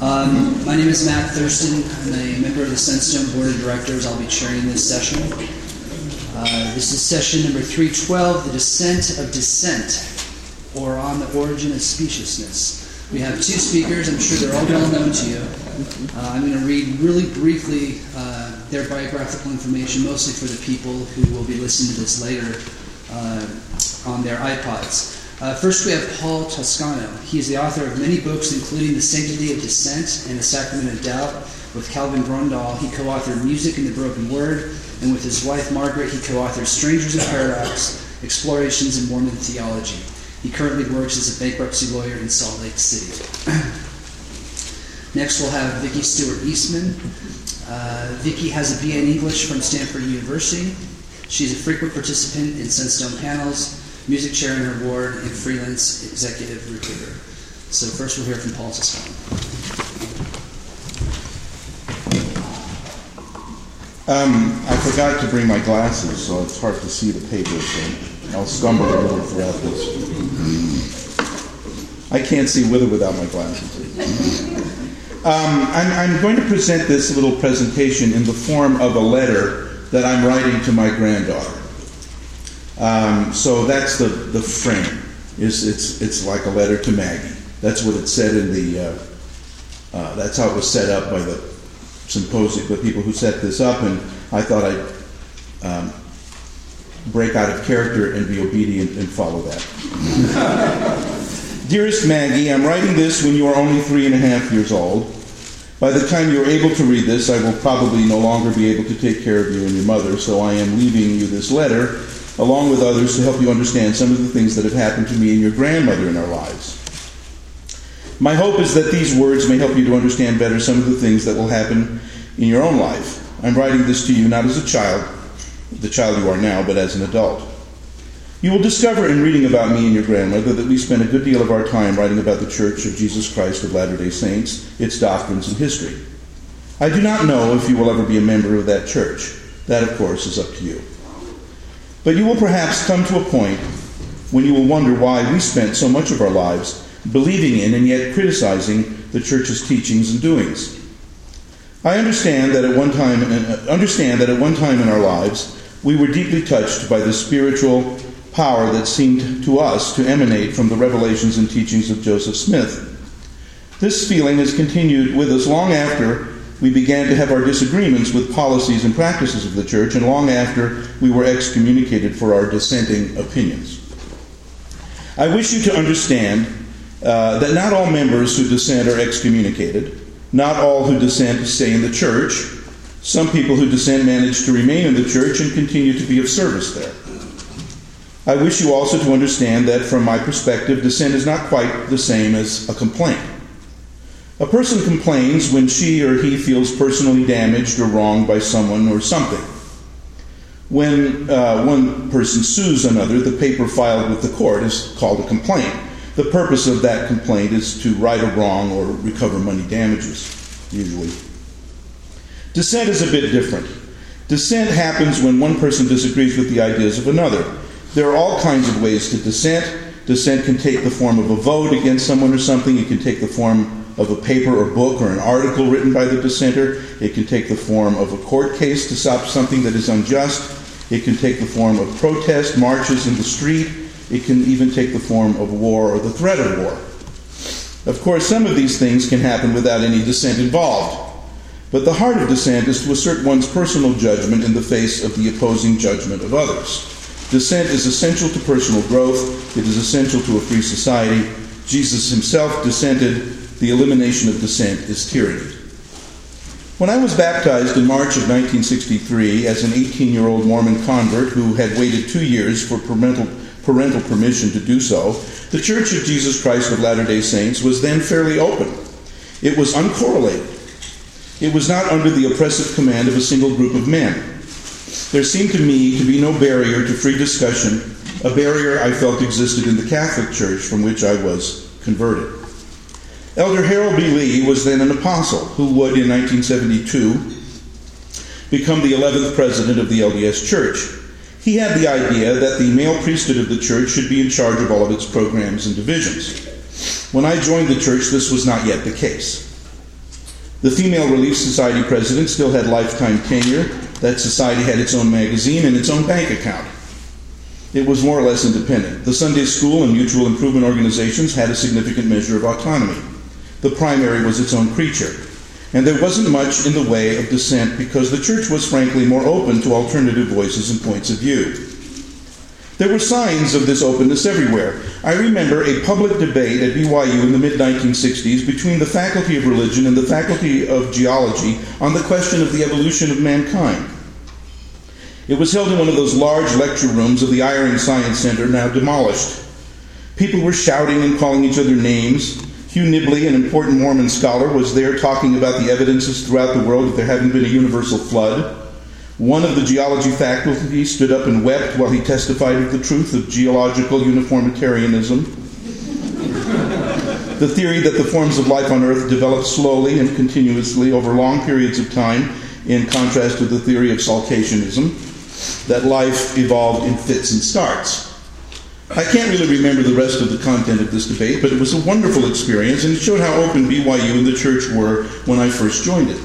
My name is Matt Thurston. I'm a member of the Sunstone Board of Directors. I'll be chairing this session. This is session number 312, The Descent of Dissent, or On the Origin of Speciousness. We have two speakers. I'm sure they're all well known to you. I'm going to read really briefly their biographical information, mostly for the people who will be listening to this later on their iPods. First, we have Paul Toscano. He is the author of many books, including The Sanctity of Dissent and The Sacrament of Doubt. With Calvin Grondal, he co-authored Music in the Broken Word, and with his wife Margaret, he co-authored Strangers in Paradox, Explorations in Mormon Theology. He currently works as a bankruptcy lawyer in Salt Lake City. Next, we'll have Vicki Stewart Eastman. Vicki has a BA in English from Stanford University. She's a frequent participant in Sunstone panels, music chair in her ward, and freelance executive recruiter. So first we'll hear from Paul Toscano. I forgot to bring my glasses, so it's hard to see the paper, so I'll stumble a little throughout this. I can't see with or without my glasses. I'm going to present this little presentation in the form of a letter that I'm writing to my granddaughter. So that's the frame. It's like a letter to Maggie. That's what it said in the. That's how it was set up by the symposium, the people who set this up, and I thought I'd break out of character and be obedient and follow that. Dearest Maggie, I'm writing this when you are only 3.5 years old. By the time you're able to read this, I will probably no longer be able to take care of you and your mother, so I am leaving you this letter, along with others, to help you understand some of the things that have happened to me and your grandmother in our lives. My hope is that these words may help you to understand better some of the things that will happen in your own life. I'm writing this to you not as a child, the child you are now, but as an adult. You will discover in reading about me and your grandmother that we spent a good deal of our time writing about the Church of Jesus Christ of Latter-day Saints, its doctrines and history. I do not know if you will ever be a member of that church. That, of course, is up to you. But you will perhaps come to a point when you will wonder why we spent so much of our lives believing in and yet criticizing the Church's teachings and doings. I understand that at one time in our lives we were deeply touched by the spiritual power that seemed to us to emanate from the revelations and teachings of Joseph Smith. This feeling has continued with us long after we began to have our disagreements with policies and practices of the Church, and long after we were excommunicated for our dissenting opinions. I wish you to understand that not all members who dissent are excommunicated. Not all who dissent stay in the Church. Some people who dissent manage to remain in the Church and continue to be of service there. I wish you also to understand that, from my perspective, dissent is not quite the same as a complaint. A person complains when she or he feels personally damaged or wronged by someone or something. When one person sues another, the paper filed with the court is called a complaint. The purpose of that complaint is to right a wrong or recover money damages, usually. Dissent is a bit different. Dissent happens when one person disagrees with the ideas of another. There are all kinds of ways to dissent. Dissent can take the form of a vote against someone or something. It can take the form of a paper or book or an article written by the dissenter. It can take the form of a court case to stop something that is unjust. It can take the form of protest, marches in the street. It can even take the form of war or the threat of war. Of course, some of these things can happen without any dissent involved. But the heart of dissent is to assert one's personal judgment in the face of the opposing judgment of others. Dissent is essential to personal growth. It is essential to a free society. Jesus himself dissented. The elimination of dissent is tyranny. When I was baptized in March of 1963 as an 18-year-old Mormon convert who had waited 2 years for parental permission to do so, the Church of Jesus Christ of Latter-day Saints was then fairly open. It was uncorrelated. It was not under the oppressive command of a single group of men. There seemed to me to be no barrier to free discussion, a barrier I felt existed in the Catholic Church from which I was converted. Elder Harold B. Lee was then an apostle who would, in 1972, become the 11th president of the LDS Church. He had the idea that the male priesthood of the church should be in charge of all of its programs and divisions. When I joined the church, this was not yet the case. The Female Relief Society president still had lifetime tenure. That society had its own magazine and its own bank account. It was more or less independent. The Sunday school and mutual improvement organizations had a significant measure of autonomy. The primary was its own creature. And there wasn't much in the way of dissent because the church was frankly more open to alternative voices and points of view. There were signs of this openness everywhere. I remember a public debate at BYU in the mid-1960s between the Faculty of Religion and the Faculty of Geology on the question of the evolution of mankind. It was held in one of those large lecture rooms of the Eyring Science Center, now demolished. People were shouting and calling each other names. Hugh Nibley, an important Mormon scholar, was there talking about the evidences throughout the world that there having been a universal flood. One of the geology faculty stood up and wept while he testified of the truth of geological uniformitarianism. The theory that the forms of life on Earth develop slowly and continuously over long periods of time, in contrast to the theory of saltationism, that life evolved in fits and starts. I can't really remember the rest of the content of this debate, but it was a wonderful experience, and it showed how open BYU and the church were when I first joined it.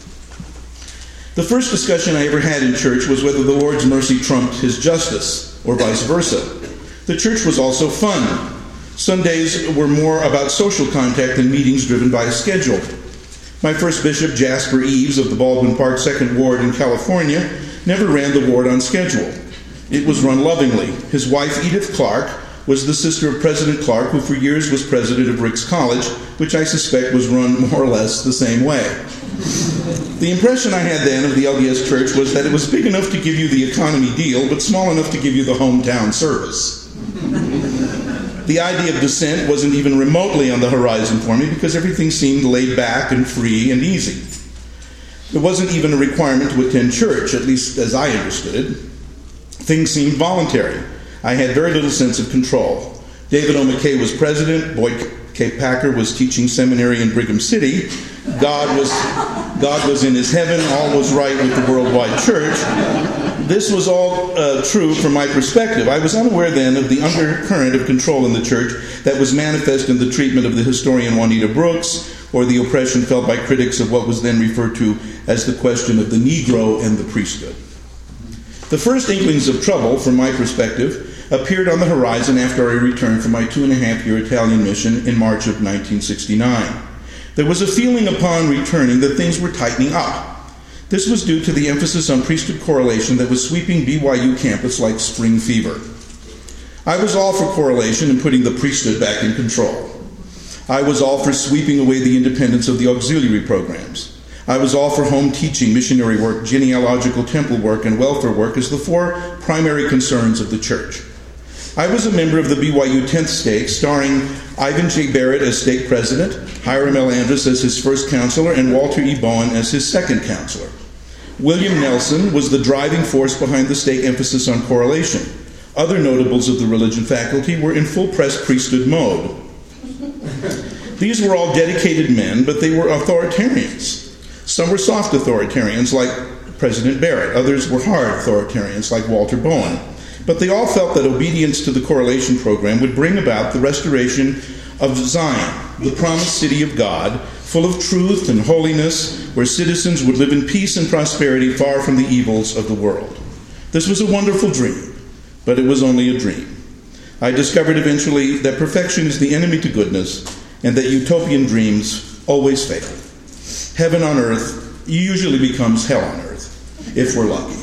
The first discussion I ever had in church was whether the Lord's mercy trumped his justice, or vice versa. The church was also fun. Sundays were more about social contact than meetings driven by a schedule. My first bishop, Jasper Eves of the Baldwin Park 2nd Ward in California, never ran the ward on schedule. It was run lovingly. His wife, Edith Clark, was the sister of President Clark, who for years was president of Ricks College, which I suspect was run more or less the same way. The impression I had then of the LDS Church was that it was big enough to give you the economy deal, but small enough to give you the hometown service. The idea of dissent wasn't even remotely on the horizon for me because everything seemed laid back and free and easy. There wasn't even a requirement to attend church, at least as I understood it. Things seemed voluntary. I had very little sense of control. David O. McKay was president. Boyd K. Packer was teaching seminary in Brigham City. God was in his heaven. All was right with the worldwide church. This was all true from my perspective. I was unaware then of the undercurrent of control in the church that was manifest in the treatment of the historian Juanita Brooks, or the oppression felt by critics of what was then referred to as the question of the Negro and the priesthood. The first inklings of trouble, from my perspective, appeared on the horizon after I returned from my 2.5-year Italian mission in March of 1969. There was a feeling upon returning that things were tightening up. This was due to the emphasis on priesthood correlation that was sweeping BYU campus like spring fever. I was all for correlation and putting the priesthood back in control. I was all for sweeping away the independence of the auxiliary programs. I was all for home teaching, missionary work, genealogical temple work, and welfare work as the 4 primary concerns of the church. I was a member of the BYU 10th stake, starring Ivan J. Barrett as stake president, Hiram L. Andrus as his first counselor, and Walter E. Bowen as his second counselor. William Nelson was the driving force behind the stake emphasis on correlation. Other notables of the religion faculty were in full press priesthood mode. These were all dedicated men, but they were authoritarians. Some were soft authoritarians like President Barrett. Others were hard authoritarians like Walter Bowen. But they all felt that obedience to the correlation program would bring about the restoration of Zion, the promised city of God, full of truth and holiness, where citizens would live in peace and prosperity far from the evils of the world. This was a wonderful dream, but it was only a dream. I discovered eventually that perfection is the enemy to goodness, and that utopian dreams always fail. Heaven on earth usually becomes hell on earth, if we're lucky.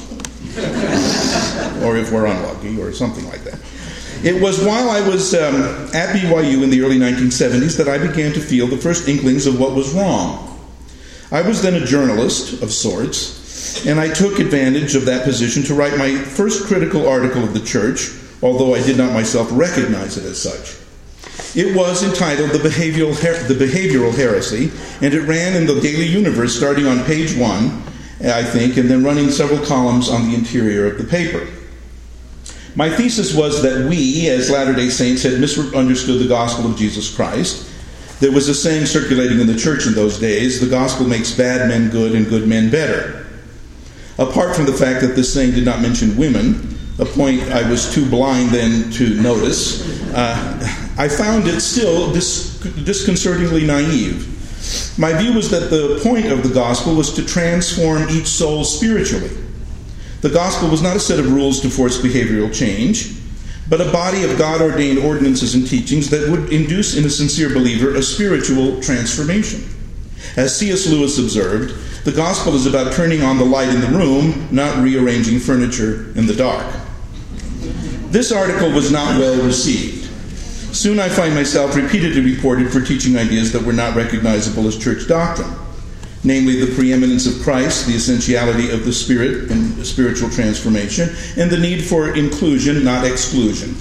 Or if we're unlucky, or something like that. It was while I was at BYU in the early 1970s that I began to feel the first inklings of what was wrong. I was then a journalist of sorts, and I took advantage of that position to write my first critical article of the church, although I did not myself recognize it as such. It was entitled The Behavioral Heresy, and it ran in the Daily Universe starting on page 1, I think, and then running several columns on the interior of the paper. My thesis was that we, as Latter-day Saints, had misunderstood the gospel of Jesus Christ. There was a saying circulating in the church in those days, the gospel makes bad men good and good men better. Apart from the fact that this saying did not mention women, a point I was too blind then to notice, I found it still disconcertingly naive. My view was that the point of the gospel was to transform each soul spiritually. The gospel was not a set of rules to force behavioral change, but a body of God-ordained ordinances and teachings that would induce in a sincere believer a spiritual transformation. As C.S. Lewis observed, the gospel is about turning on the light in the room, not rearranging furniture in the dark. This article was not well received. Soon I find myself repeatedly reported for teaching ideas that were not recognizable as church doctrine, namely the preeminence of Christ, the essentiality of the Spirit and spiritual transformation, and the need for inclusion, not exclusion.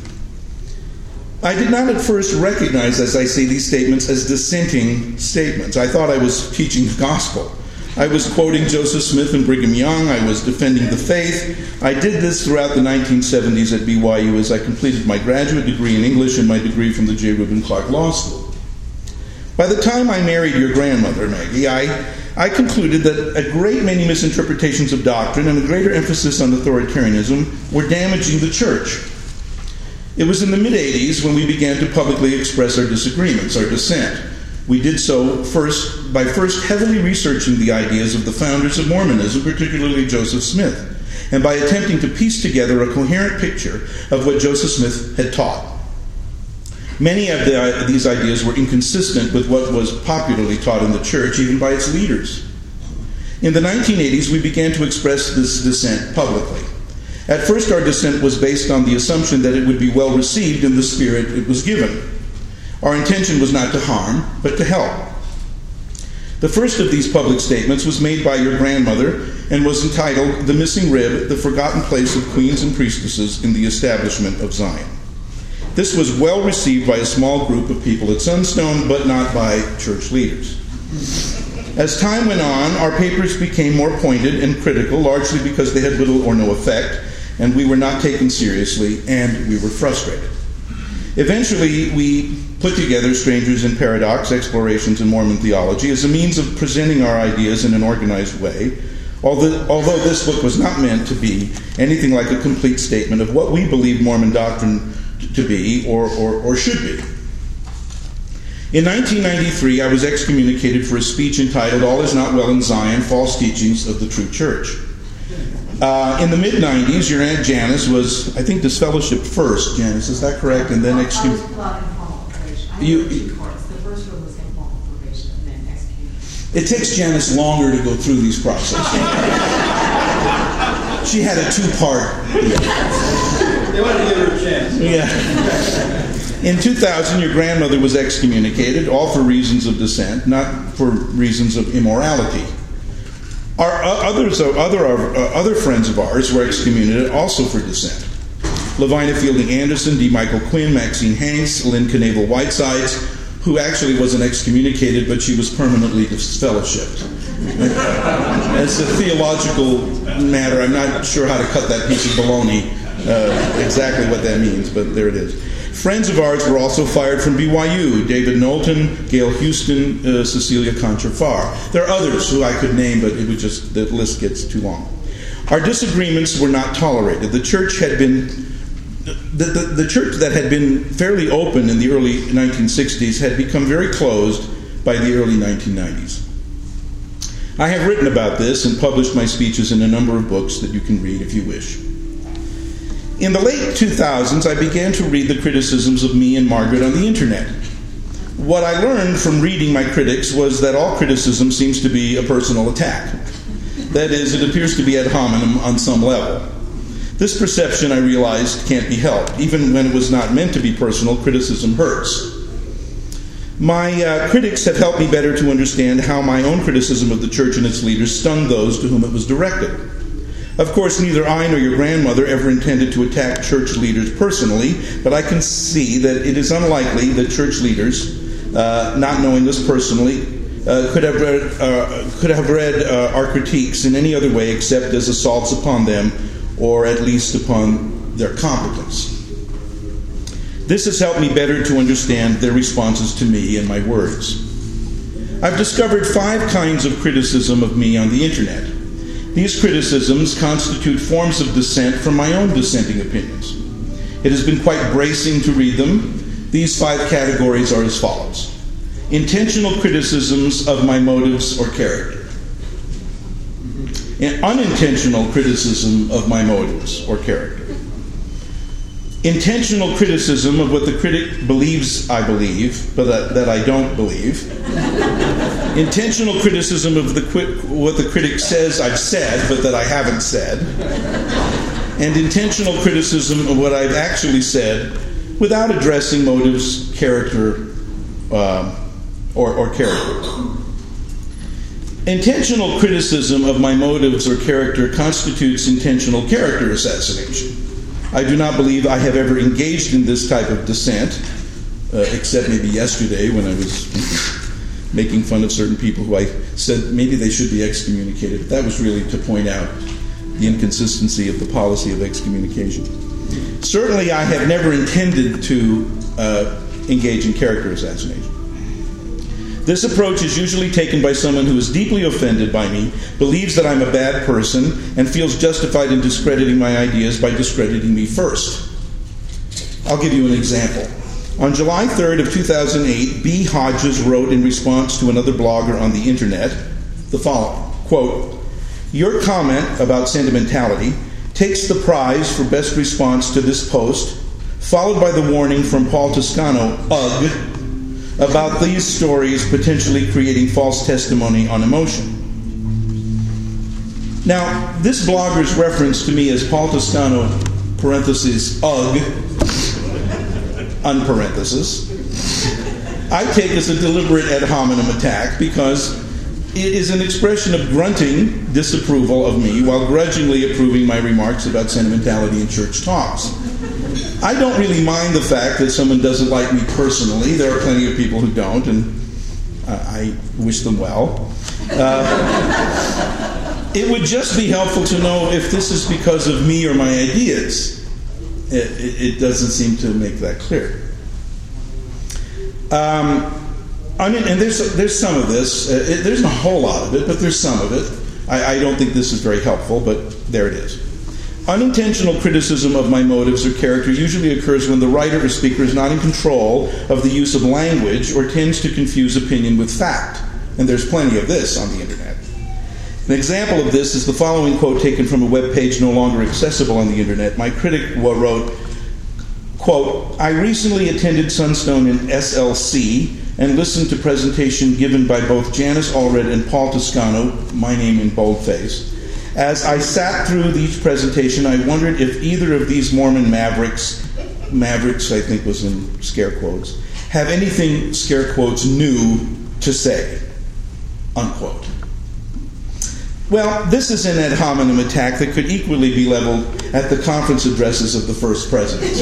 I did not at first recognize, as I say, these statements as dissenting statements. I thought I was teaching the gospel. I was quoting Joseph Smith and Brigham Young. I was defending the faith. I did this throughout the 1970s at BYU as I completed my graduate degree in English and my degree from the J. Reuben Clark Law School. By the time I married your grandmother, Maggie, I concluded that a great many misinterpretations of doctrine and a greater emphasis on authoritarianism were damaging the church. It was in the mid-'80s when we began to publicly express our disagreements, our dissent. We did so by first heavily researching the ideas of the founders of Mormonism, particularly Joseph Smith, and by attempting to piece together a coherent picture of what Joseph Smith had taught. Many of these ideas were inconsistent with what was popularly taught in the church, even by its leaders. In the 1980s, we began to express this dissent publicly. At first, our dissent was based on the assumption that it would be well received in the spirit it was given. Our intention was not to harm, but to help. The first of these public statements was made by your grandmother and was entitled, "The Missing Rib, the Forgotten Place of Queens and Priestesses in the Establishment of Zion." This was well received by a small group of people at Sunstone, but not by church leaders. As time went on, our papers became more pointed and critical, largely because they had little or no effect, and we were not taken seriously, and we were frustrated. Eventually, we put together Strangers in Paradox, Explorations in Mormon Theology as a means of presenting our ideas in an organized way, although this book was not meant to be anything like a complete statement of what we believe Mormon doctrine to be or should be. In 1993, I was excommunicated for a speech entitled "All is Not Well in Zion, False Teachings of the True Church." In the mid-'90s, your Aunt Janice was, I think, disfellowshipped first. Janice, is that correct? And then excommunicated. I was informal probation. I had two courts. The first one was informal probation and then excommunication. It takes Janice longer to go through these processes. She had a two-part. They wanted to give her a chance. Yeah. In 2000, your grandmother was excommunicated, all for reasons of dissent, not for reasons of immorality. Other friends of ours were excommunicated also for dissent. Lavina Fielding Anderson, D. Michael Quinn, Maxine Hanks, Lynn Knavel Whitesides, who actually wasn't excommunicated, but she was permanently disfellowshipped. As a theological matter, I'm not sure how to cut that piece of baloney, exactly what that means, but there it is. Friends of ours were also fired from BYU: David Knowlton, Gail Houston, Cecilia Contra-Farr. There are others who I could name, but the list gets too long. Our disagreements were not tolerated. The church had been the church that had been fairly open in the early 1960s had become very closed by the early 1990s. I have written about this and published my speeches in a number of books that you can read if you wish. In the late 2000s, I began to read the criticisms of me and Margaret on the internet. What I learned from reading my critics was that all criticism seems to be a personal attack. That is, it appears to be ad hominem on some level. This perception, I realized, can't be helped. Even when it was not meant to be personal, criticism hurts. My critics have helped me better to understand how my own criticism of the church and its leaders stung those to whom it was directed. Of course, neither I nor your grandmother ever intended to attack church leaders personally, but I can see that it is unlikely that church leaders, not knowing us personally, could have read our critiques in any other way except as assaults upon them, or at least upon their competence. This has helped me better to understand their responses to me and my words. I've discovered 5 kinds of criticism of me on the internet. These criticisms constitute forms of dissent from my own dissenting opinions. It has been quite bracing to read them. These 5 categories are as follows. intentional criticisms of my motives or character. And unintentional criticism of my motives or character. Intentional criticism of what the critic believes I believe, but that I don't believe. Intentional criticism of what the critic says I've said, but that I haven't said. And intentional criticism of what I've actually said without addressing motives, character, or character. Intentional criticism of my motives or character constitutes intentional character assassination. I do not believe I have ever engaged in this type of dissent, except maybe yesterday when I was making fun of certain people who I said maybe they should be excommunicated. But that was really to point out the inconsistency of the policy of excommunication. Certainly I have never intended to engage in character assassination. This approach is usually taken by someone who is deeply offended by me, believes that I'm a bad person, and feels justified in discrediting my ideas by discrediting me first. I'll give you an example. On July 3rd of 2008, B. Hodges wrote in response to another blogger on the internet the following, quote, "Your comment about sentimentality takes the prize for best response to this post, followed by the warning from Paul Toscano, ugh, about these stories potentially creating false testimony on emotion." Now, this blogger's reference to me as Paul Toscano, parentheses, ugh, unparenthesis, I take as a deliberate ad hominem attack because it is an expression of grunting disapproval of me while grudgingly approving my remarks about sentimentality in church talks. I don't really mind the fact that someone doesn't like me personally. There are plenty of people who don't, and I wish them well. It would just be helpful to know if this is because of me or my ideas. It doesn't seem to make that clear. And there's some of this. There's a whole lot of it, but there's some of it. I don't think this is very helpful, but there it is. Unintentional criticism of my motives or character usually occurs when the writer or speaker is not in control of the use of language or tends to confuse opinion with fact. And there's plenty of this on the internet. An example of this is the following quote taken from a web page no longer accessible on the internet. My critic wrote, quote, "I recently attended Sunstone in SLC and listened to presentation given by both Janice Allred and Paul Toscano, my name in boldface. As I sat through each presentation, I wondered if either of these Mormon mavericks I think was in scare quotes, have anything, scare quotes, new to say," unquote. Well, this is an ad hominem attack that could equally be leveled at the conference addresses of the first president.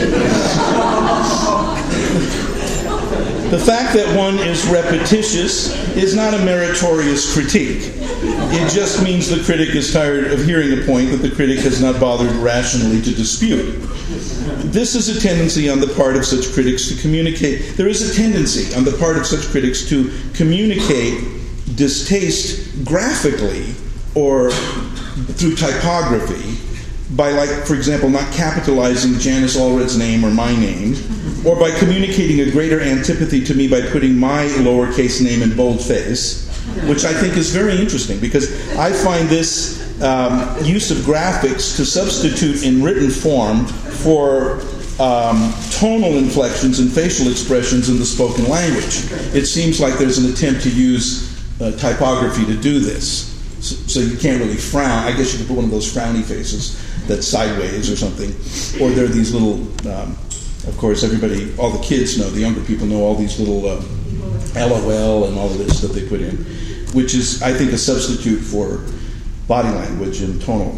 The fact that one is repetitious is not a meritorious critique. It just means the critic is tired of hearing a point that the critic has not bothered rationally to dispute. This is a tendency on the part of such critics to communicate. There is a tendency on the part of such critics to communicate distaste graphically or through typography by, like, for example, not capitalizing Janice Allred's name or my name, or by communicating a greater antipathy to me by putting my lowercase name in boldface, which I think is very interesting because I find this use of graphics to substitute in written form for tonal inflections and facial expressions in the spoken language. It seems like there's an attempt to use typography to do this. So you can't really frown. I guess you could put one of those frowny faces that's sideways or something. Or there are these little, of course, everybody, all the kids know, the younger people know all these little LOL and all of this that they put in, which is, I think, a substitute for body language and tonal.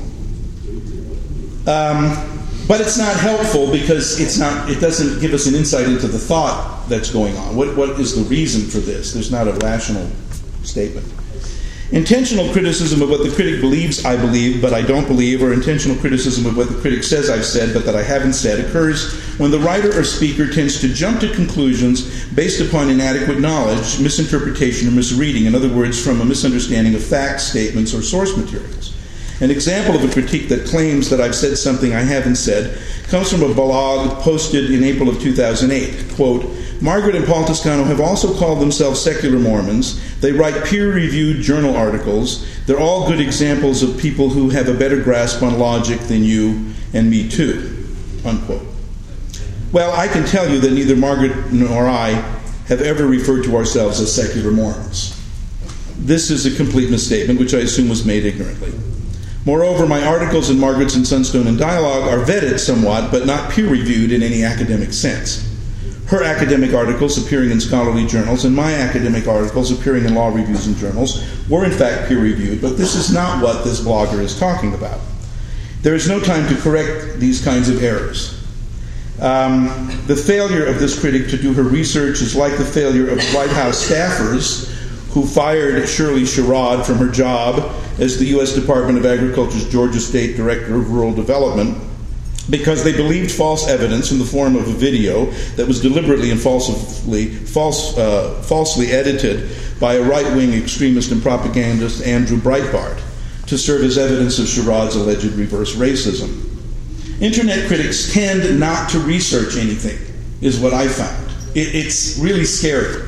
But it's not helpful because it doesn't give us an insight into the thought that's going on. What is the reason for this? There's not a rational statement. Intentional criticism of what the critic believes I believe, but I don't believe, or intentional criticism of what the critic says I've said, but that I haven't said, occurs when the writer or speaker tends to jump to conclusions based upon inadequate knowledge, misinterpretation, or misreading. In other words, from a misunderstanding of facts, statements, or source materials. An example of a critique that claims that I've said something I haven't said comes from a blog posted in April of 2008. Quote, Margaret and Paul Toscano have also called themselves secular Mormons. They write peer-reviewed journal articles. They're all good examples of people who have a better grasp on logic than you and me too, unquote. Well, I can tell you that neither Margaret nor I have ever referred to ourselves as secular Mormons. This is a complete misstatement, which I assume was made ignorantly. Moreover, my articles in Margaret's and Sunstone and Dialogue are vetted somewhat, but not peer-reviewed in any academic sense. Her academic articles appearing in scholarly journals and my academic articles appearing in law reviews and journals were in fact peer-reviewed, but this is not what this blogger is talking about. There is no time to correct these kinds of errors. The failure of this critic to do her research is like the failure of White House staffers who fired Shirley Sherrod from her job as the U.S. Department of Agriculture's Georgia State Director of Rural Development because they believed false evidence in the form of a video that was deliberately and falsely edited by a right-wing extremist and propagandist, Andrew Breitbart, to serve as evidence of Sherrod's alleged reverse racism. Internet critics tend not to research anything, is what I found. It's really scary.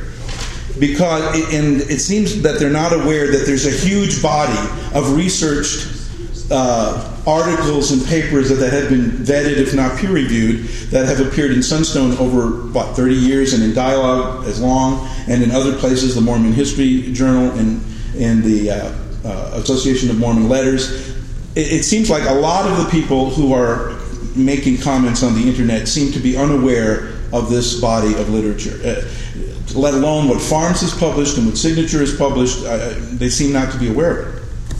And it seems that they're not aware that there's a huge body of researched articles and papers that have been vetted, if not peer-reviewed, that have appeared in Sunstone over, 30 years, and in Dialogue as long, and in other places, the Mormon History Journal and the Association of Mormon Letters. It seems like a lot of the people who are making comments on the internet seem to be unaware of this body of literature. Let alone what Farms has published and what Signature has published, they seem not to be aware of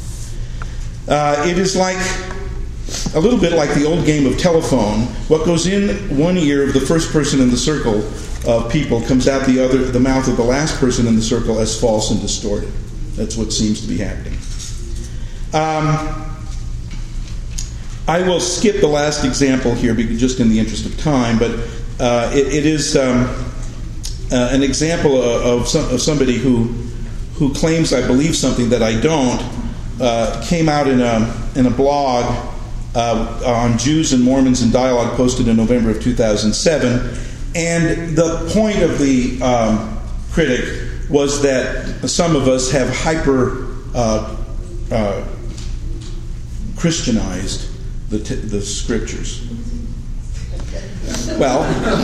it. It is like a little bit like the old game of telephone. What goes in one ear of the first person in the circle of people comes out the mouth of the last person in the circle as false and distorted. That's what seems to be happening. I will skip the last example here, just in the interest of time, but it is an example of somebody who claims I believe something that I don't. Came out in a blog on Jews and Mormons in Dialogue, posted in November of 2007, and the point of the critic was that some of us have hyper Christianized the scriptures. Well,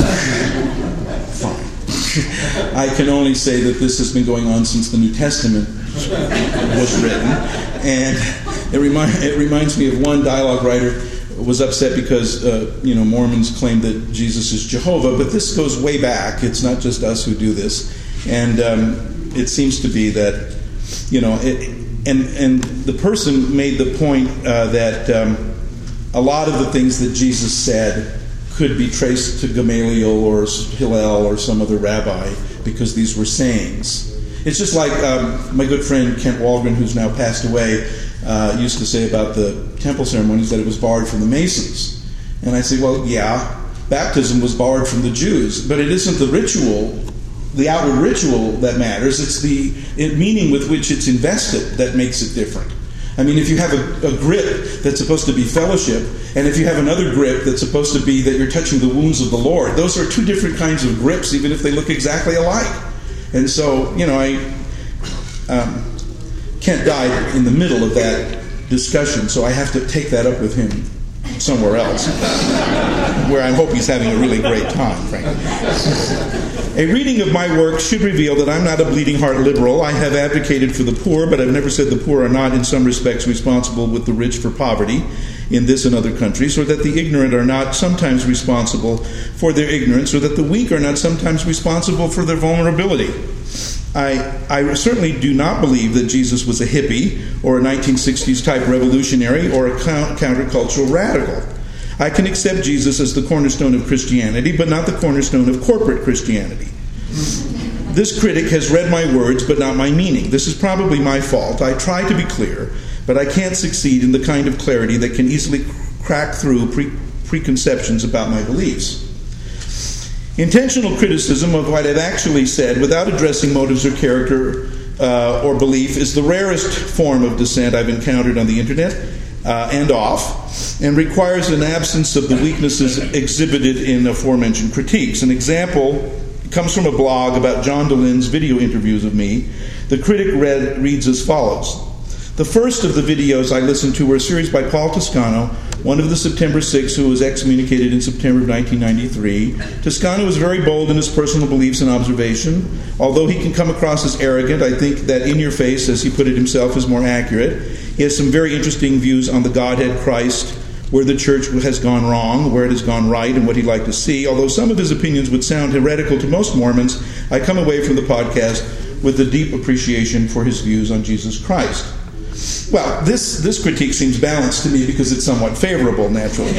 fine. I can only say that this has been going on since the New Testament was written, and it reminds me of one Dialogue writer was upset because Mormons claim that Jesus is Jehovah, but this goes way back. It's not just us who do this, and it seems to be that and the person made the point that a lot of the things that Jesus said could be traced to Gamaliel or Hillel or some other rabbi because these were sayings. It's just like my good friend Kent Walgren, who's now passed away, used to say about the temple ceremonies that it was borrowed from the Masons. And I say, well, yeah, baptism was borrowed from the Jews, but it isn't the ritual, the outward ritual that matters. It's the meaning with which it's invested that makes it different. I mean, if you have a grip that's supposed to be fellowship, and if you have another grip that's supposed to be that you're touching the wounds of the Lord, those are two different kinds of grips, even if they look exactly alike. And so, Kent died in the middle of that discussion, so I have to take that up with him somewhere else, where I hope he's having a really great time, frankly. A reading of my work should reveal that I'm not a bleeding heart liberal. I have advocated for the poor, but I've never said the poor are not in some respects responsible with the rich for poverty in this and other countries, or that the ignorant are not sometimes responsible for their ignorance, or that the weak are not sometimes responsible for their vulnerability. I certainly do not believe that Jesus was a hippie or a 1960s type revolutionary or a countercultural radical. I can accept Jesus as the cornerstone of Christianity, but not the cornerstone of corporate Christianity. This critic has read my words, but not my meaning. This is probably my fault. I try to be clear, but I can't succeed in the kind of clarity that can easily crack through preconceptions about my beliefs. Intentional criticism of what I've actually said without addressing motives or character or belief is the rarest form of dissent I've encountered on the internet and off, and requires an absence of the weaknesses exhibited in aforementioned critiques. An example comes from a blog about John Doline's video interviews of me. The critic reads as follows. The first of the videos I listened to were a series by Paul Toscano, one of the September 6 who was excommunicated in September of 1993. Toscano is very bold in his personal beliefs and observation. Although he can come across as arrogant, I think that in your face, as he put it himself, is more accurate. He has some very interesting views on the Godhead, Christ, where the church has gone wrong, where it has gone right, and what he'd like to see. Although some of his opinions would sound heretical to most Mormons, I come away from the podcast with a deep appreciation for his views on Jesus Christ. Well, this critique seems balanced to me because it's somewhat favorable, naturally.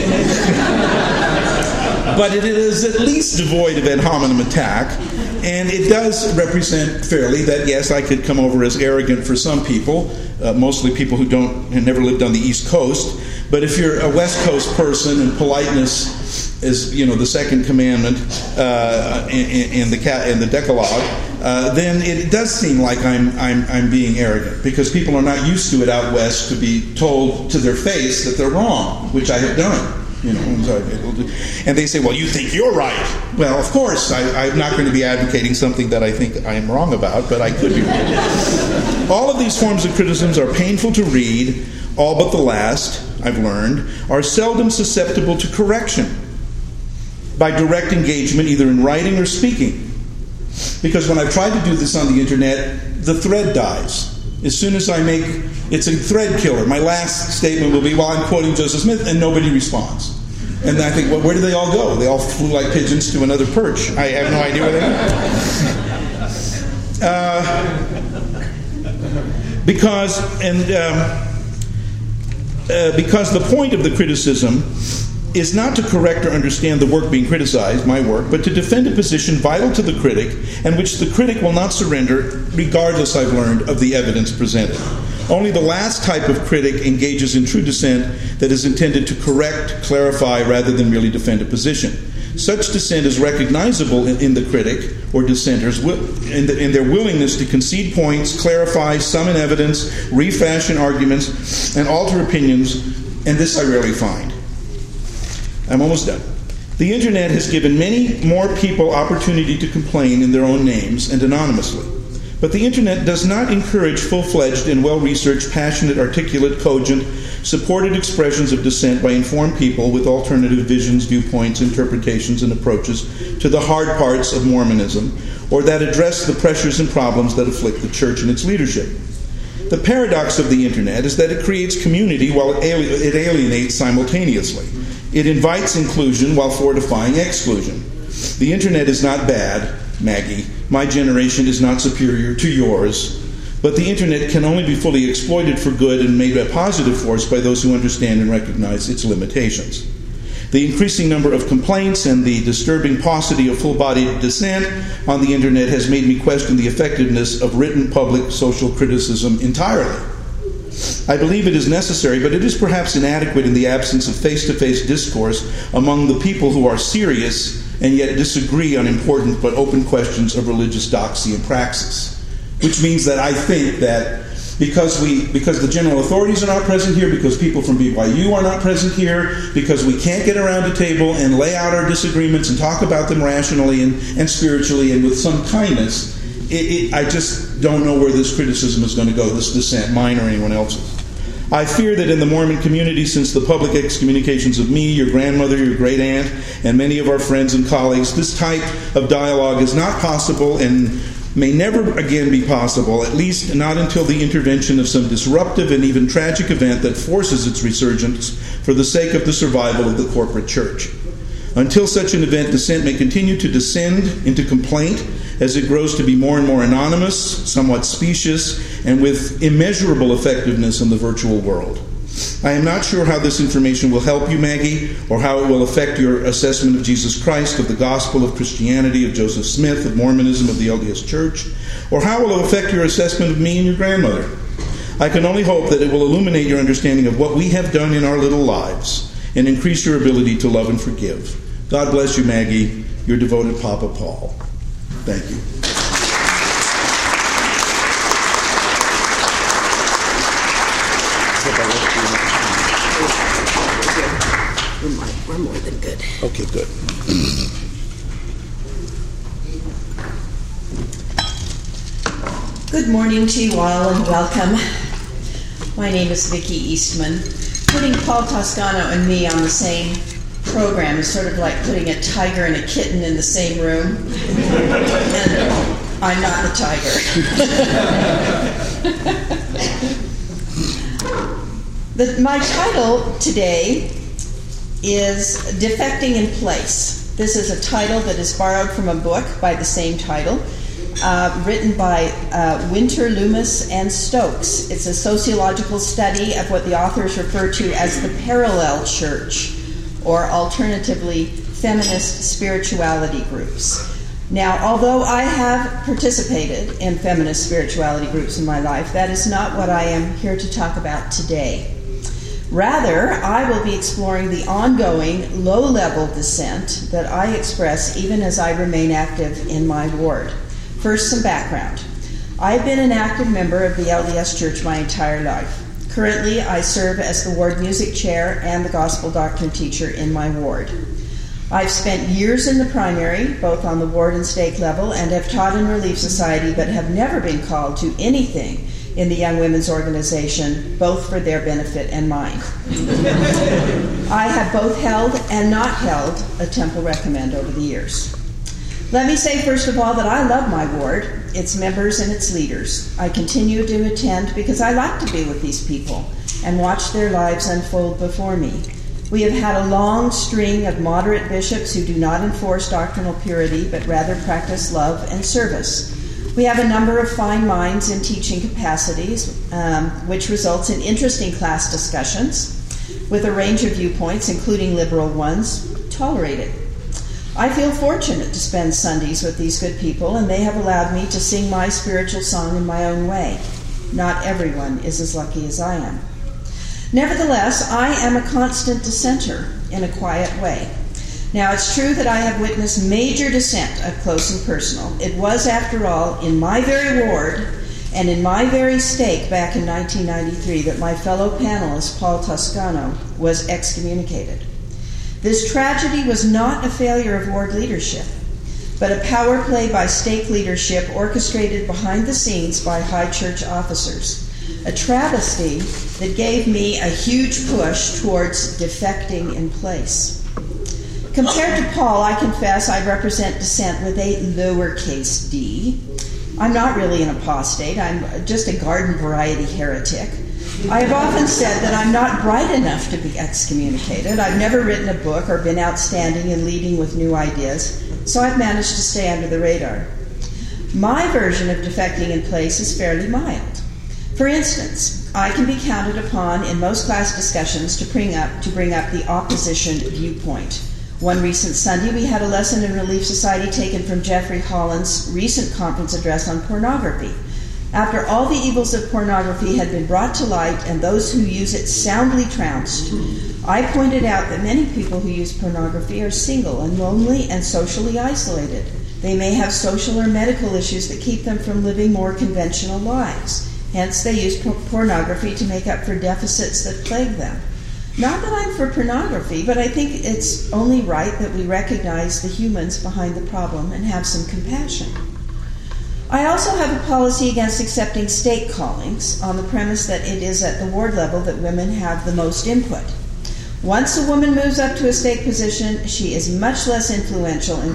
But it is at least devoid of ad hominem attack, and it does represent fairly that, yes, I could come over as arrogant for some people, mostly people who never lived on the East Coast. But if you're a West Coast person and politeness is, the second commandment in the Decalogue, then it does seem like I'm being arrogant, because people are not used to it out west to be told to their face that they're wrong, which I have done. And they say, well, you think you're right. Well, of course, I'm not going to be advocating something that I think I am wrong about, but I could be wrong. All of these forms of criticisms are painful to read. All but the last, I've learned, are seldom susceptible to correction by direct engagement, either in writing or speaking. Because when I've tried to do this on the internet, the thread dies. As soon as it's a thread killer. My last statement will be, well, I'm quoting Joseph Smith, and nobody responds. And I think, well, where do they all go? They all flew like pigeons to another perch. I have no idea where they went. Because the point of the criticism is not to correct or understand the work being criticized, my work, but to defend a position vital to the critic and which the critic will not surrender, regardless, I've learned, of the evidence presented. Only the last type of critic engages in true dissent that is intended to correct, clarify, rather than merely defend a position. Such dissent is recognizable in the critic or dissenters in their willingness to concede points, clarify, summon evidence, refashion arguments, and alter opinions, and this I rarely find. I'm almost done. The internet has given many more people opportunity to complain in their own names and anonymously. But the internet does not encourage full-fledged and well-researched, passionate, articulate, cogent, supported expressions of dissent by informed people with alternative visions, viewpoints, interpretations, and approaches to the hard parts of Mormonism, or that address the pressures and problems that afflict the church and its leadership. The paradox of the internet is that it creates community while it alienates simultaneously. It invites inclusion while fortifying exclusion. The internet is not bad, Maggie. My generation is not superior to yours. But the internet can only be fully exploited for good and made a positive force by those who understand and recognize its limitations. The increasing number of complaints and the disturbing paucity of full-bodied dissent on the internet has made me question the effectiveness of written public social criticism entirely. I believe it is necessary, but it is perhaps inadequate in the absence of face-to-face discourse among the people who are serious and yet disagree on important but open questions of religious doxy and praxis. Which means that I think that because the general authorities are not present here, because people from BYU are not present here, because we can't get around a table and lay out our disagreements and talk about them rationally and spiritually and with some kindness, I just don't know where this criticism is going to go, this dissent, mine or anyone else's. I fear that in the Mormon community, since the public excommunications of me, your grandmother, your great-aunt, and many of our friends and colleagues, this type of dialogue is not possible and may never again be possible, at least not until the intervention of some disruptive and even tragic event that forces its resurgence for the sake of the survival of the corporate church. Until such an event, dissent may continue to descend into complaint as it grows to be more and more anonymous, somewhat specious, and with immeasurable effectiveness in the virtual world. I am not sure how this information will help you, Maggie, or how it will affect your assessment of Jesus Christ, of the gospel, of Christianity, of Joseph Smith, of Mormonism, of the LDS Church, or how it will affect your assessment of me and your grandmother. I can only hope that it will illuminate your understanding of what we have done in our little lives and increase your ability to love and forgive. God bless you, Maggie, your devoted Papa Paul. Thank you. We're more than good. Okay, good. Good morning to you all and welcome. My name is Vicki Eastman. Putting Paul Toscano and me on the same program is sort of like putting a tiger and a kitten in the same room. And I'm not the tiger. My title today is Defecting in Place. This is a title that is borrowed from a book by the same title, written by Winter, Loomis, and Stokes. It's a sociological study of what the authors refer to as the parallel church, or alternatively, feminist spirituality groups. Now, although I have participated in feminist spirituality groups in my life, that is not what I am here to talk about today. Rather, I will be exploring the ongoing low-level dissent that I express even as I remain active in my ward. First, some background. I've been an active member of the LDS Church my entire life. Currently, I serve as the ward music chair and the gospel doctrine teacher in my ward. I've spent years in the primary, both on the ward and stake level, and have taught in Relief Society, but have never been called to anything in the Young Women's Organization, both for their benefit and mine. I have both held and not held a temple recommend over the years. Let me say, first of all, that I love my ward, its members and its leaders. I continue to attend because I like to be with these people and watch their lives unfold before me. We have had a long string of moderate bishops who do not enforce doctrinal purity, but rather practice love and service. We have a number of fine minds in teaching capacities, which results in interesting class discussions with a range of viewpoints, including liberal ones, tolerated. I feel fortunate to spend Sundays with these good people, and they have allowed me to sing my spiritual song in my own way. Not everyone is as lucky as I am. Nevertheless, I am a constant dissenter in a quiet way. Now, it's true that I have witnessed major dissent up close and personal. It was, after all, in my very ward and in my very stake back in 1993 that my fellow panelist, Paul Toscano, was excommunicated. This tragedy was not a failure of ward leadership, but a power play by stake leadership orchestrated behind the scenes by high church officers. A travesty that gave me a huge push towards defecting in place. Compared to Paul, I confess I represent dissent with a lowercase d. I'm not really an apostate. I'm just a garden variety heretic. I have often said that I'm not bright enough to be excommunicated. I've never written a book or been outstanding in leading with new ideas, so I've managed to stay under the radar. My version of defecting in place is fairly mild. For instance, I can be counted upon in most class discussions to bring up the opposition viewpoint. One recent Sunday, we had a lesson in Relief Society taken from Jeffrey Holland's recent conference address on pornography. After all the evils of pornography had been brought to light and those who use it soundly trounced, I pointed out that many people who use pornography are single and lonely and socially isolated. They may have social or medical issues that keep them from living more conventional lives. Hence, they use pornography to make up for deficits that plague them. Not that I'm for pornography, but I think it's only right that we recognize the humans behind the problem and have some compassion. I also have a policy against accepting stake callings on the premise that it is at the ward level that women have the most input. Once a woman moves up to a stake position, she is much less influential in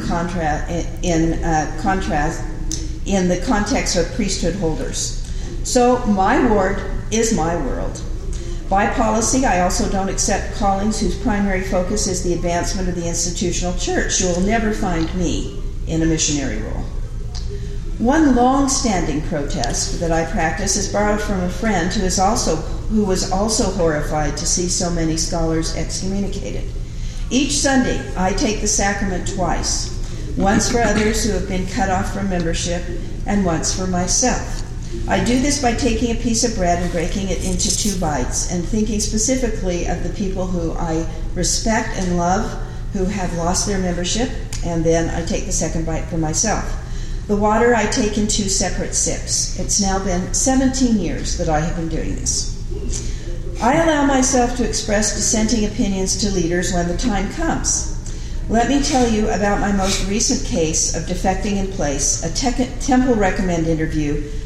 the context of priesthood holders. So my ward is my world. By policy, I also don't accept callings whose primary focus is the advancement of the institutional church. You will never find me in a missionary role. One long-standing protest that I practice is borrowed from a friend who was also horrified to see so many scholars excommunicated. Each Sunday, I take the sacrament twice, once for others who have been cut off from membership, and once for myself. I do this by taking a piece of bread and breaking it into 2 bites and thinking specifically of the people who I respect and love who have lost their membership, and then I take the second bite for myself. The water I take in 2 separate sips. It's now been 17 years that I have been doing this. I allow myself to express dissenting opinions to leaders when the time comes. Let me tell you about my most recent case of defecting in place, a temple recommend interview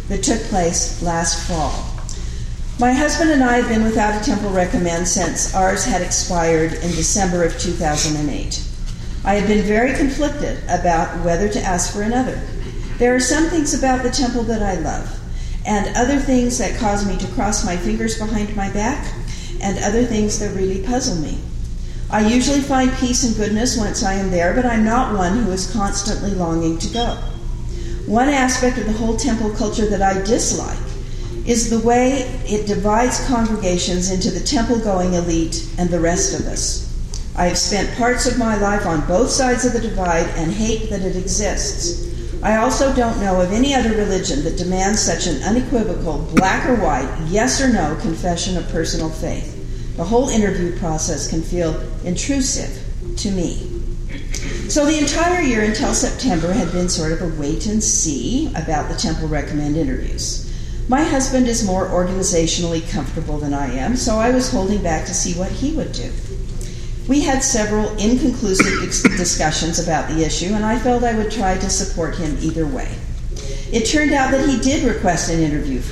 that took place last fall. My husband and I have been without a temple recommend since ours had expired in December of 2008. I have been very conflicted about whether to ask for another. There are some things about the temple that I love, and other things that cause me to cross my fingers behind my back, and other things that really puzzle me. I usually find peace and goodness once I am there, but I'm not one who is constantly longing to go. One aspect of the whole temple culture that I dislike is the way it divides congregations into the temple-going elite and the rest of us. I have spent parts of my life on both sides of the divide and hate that it exists. I also don't know of any other religion that demands such an unequivocal, black or white, yes or no confession of personal faith. The whole interview process can feel intrusive to me. So the entire year until September had been sort of a wait and see about the Temple Recommend interviews. My husband is more organizationally comfortable than I am, so I was holding back to see what he would do. We had several inconclusive discussions about the issue, and I felt I would try to support him either way. It turned out that he did request an interview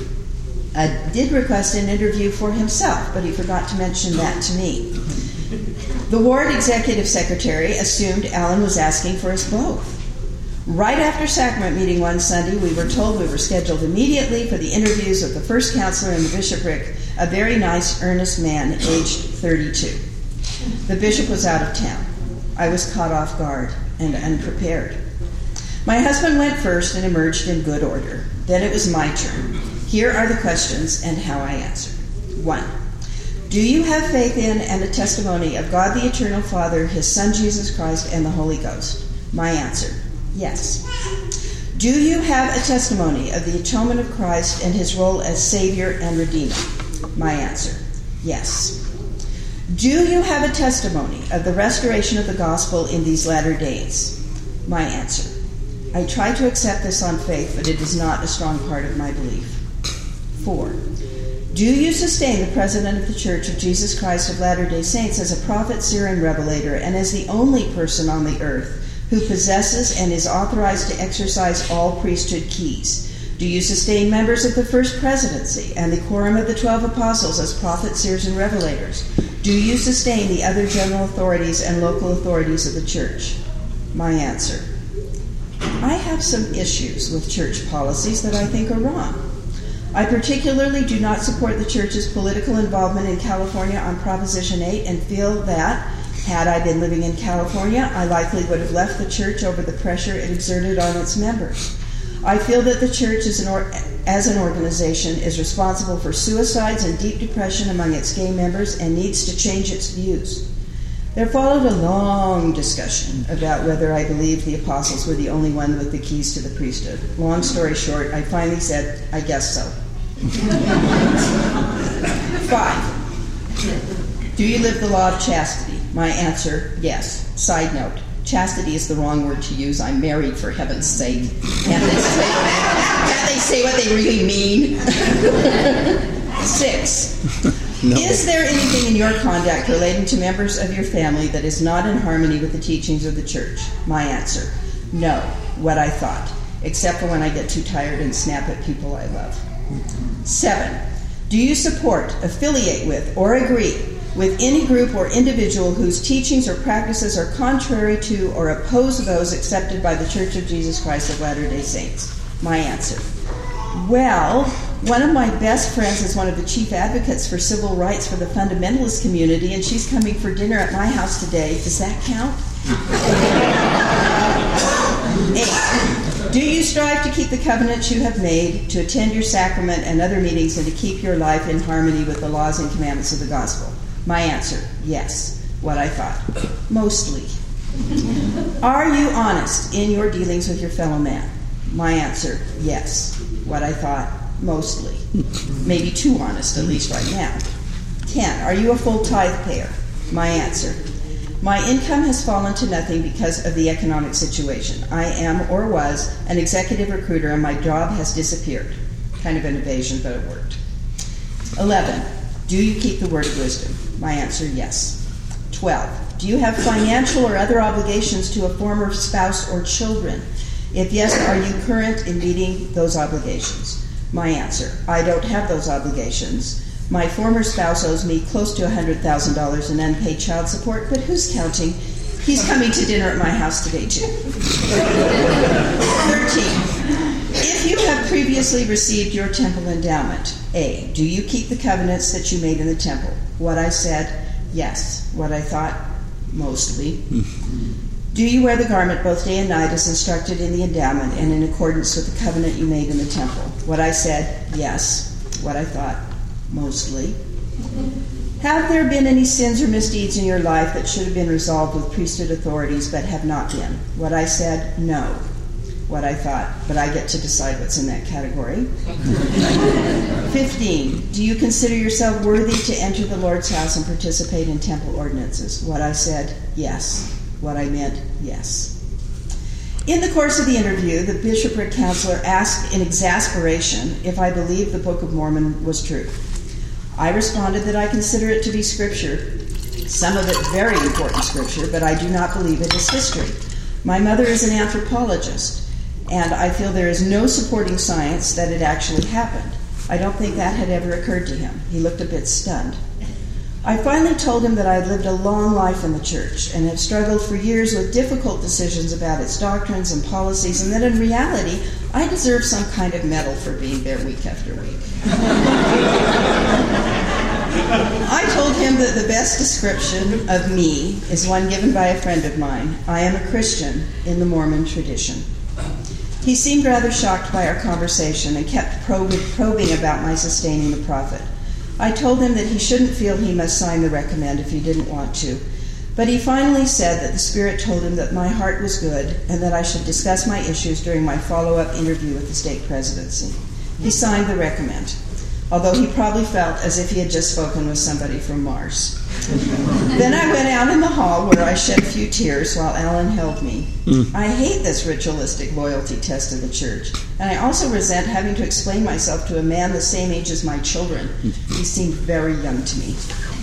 for himself, but he forgot to mention that to me. The ward executive secretary assumed Alan was asking for us both. Right after sacrament meeting one Sunday, we were told we were scheduled immediately for the interviews of the first counselor in the bishopric, a very nice, earnest man, aged 32. The bishop was out of town. I was caught off guard and unprepared. My husband went first and emerged in good order. Then it was my turn. Here are the questions and how I answered. 1. Do you have faith in and a testimony of God the Eternal Father, His Son Jesus Christ, and the Holy Ghost? My answer, yes. Do you have a testimony of the atonement of Christ and His role as Savior and Redeemer? My answer, yes. Do you have a testimony of the restoration of the gospel in these latter days? My answer, I try to accept this on faith, but it is not a strong part of my belief. 4. Do you sustain the President of the Church of Jesus Christ of Latter-day Saints as a prophet, seer, and revelator, and as the only person on the earth who possesses and is authorized to exercise all priesthood keys? Do you sustain members of the First Presidency and the Quorum of the 12 Apostles as prophets, seers, and revelators? Do you sustain the other general authorities and local authorities of the Church? My answer, I have some issues with church policies that I think are wrong. I particularly do not support the Church's political involvement in California on Proposition 8 and feel that, had I been living in California, I likely would have left the Church over the pressure it exerted on its members. I feel that the Church as an organization is responsible for suicides and deep depression among its gay members and needs to change its views. There followed a long discussion about whether I believed the apostles were the only one with the keys to the priesthood. Long story short, I finally said, I guess so. 5. Do you live the law of chastity? My answer, yes. Side note, chastity is the wrong word to use. I'm married, for heaven's sake. Can't they say what they really mean? 6. No. Is there anything in your conduct relating to members of your family that is not in harmony with the teachings of the Church? My answer, no, what I thought, except for when I get too tired and snap at people I love. 7. Do you support, affiliate with, or agree with any group or individual whose teachings or practices are contrary to or oppose those accepted by the Church of Jesus Christ of Latter-day Saints? My answer, well, one of my best friends is one of the chief advocates for civil rights for the fundamentalist community, and she's coming for dinner at my house today. Does that count? 8. Do you strive to keep the covenants you have made, to attend your sacrament and other meetings, and to keep your life in harmony with the laws and commandments of the gospel? My answer, yes. What I thought, mostly. Are you honest in your dealings with your fellow man? My answer, yes. What I thought, mostly. Maybe too honest, at least right now. 10. Are you a full tithe payer? My answer, my income has fallen to nothing because of the economic situation. I am, or was, an executive recruiter, and my job has disappeared. Kind of an evasion, but it worked. 11. Do you keep the word of wisdom? My answer, yes. 12. Do you have financial or other obligations to a former spouse or children? If yes, are you current in meeting those obligations? My answer: I don't have those obligations. My former spouse owes me close to $100,000 in unpaid child support, but who's counting? He's coming to dinner at my house today, too. 13. If you have previously received your temple endowment, A, do you keep the covenants that you made in the temple? What I said, yes. What I thought, mostly. Do you wear the garment both day and night as instructed in the endowment and in accordance with the covenant you made in the temple? What I said, yes. What I thought, mostly. Have there been any sins or misdeeds in your life that should have been resolved with priesthood authorities but have not been? What I said, no. What I thought, but I get to decide what's in that category. 15. Do you consider yourself worthy to enter the Lord's house and participate in temple ordinances? What I said, yes. What I meant, yes. In the course of the interview, the bishopric counselor asked in exasperation if I believed the Book of Mormon was true. I responded that I consider it to be scripture, some of it very important scripture, but I do not believe it is history. My mother is an anthropologist, and I feel there is no supporting science that it actually happened. I don't think that had ever occurred to him. He looked a bit stunned. I finally told him that I had lived a long life in the church and had struggled for years with difficult decisions about its doctrines and policies, and that in reality, I deserved some kind of medal for being there week after week. I told him that the best description of me is one given by a friend of mine. I am a Christian in the Mormon tradition. He seemed rather shocked by our conversation and kept probing about my sustaining the prophet. I told him that he shouldn't feel he must sign the recommend if he didn't want to, but he finally said that the Spirit told him that my heart was good and that I should discuss my issues during my follow-up interview with the stake presidency. He signed the recommend, although he probably felt as if he had just spoken with somebody from Mars. Then I went out in the hall where I shed a few tears while Alan held me. I hate this ritualistic loyalty test of the church, and I also resent having to explain myself to a man the same age as my children. He seemed very young to me.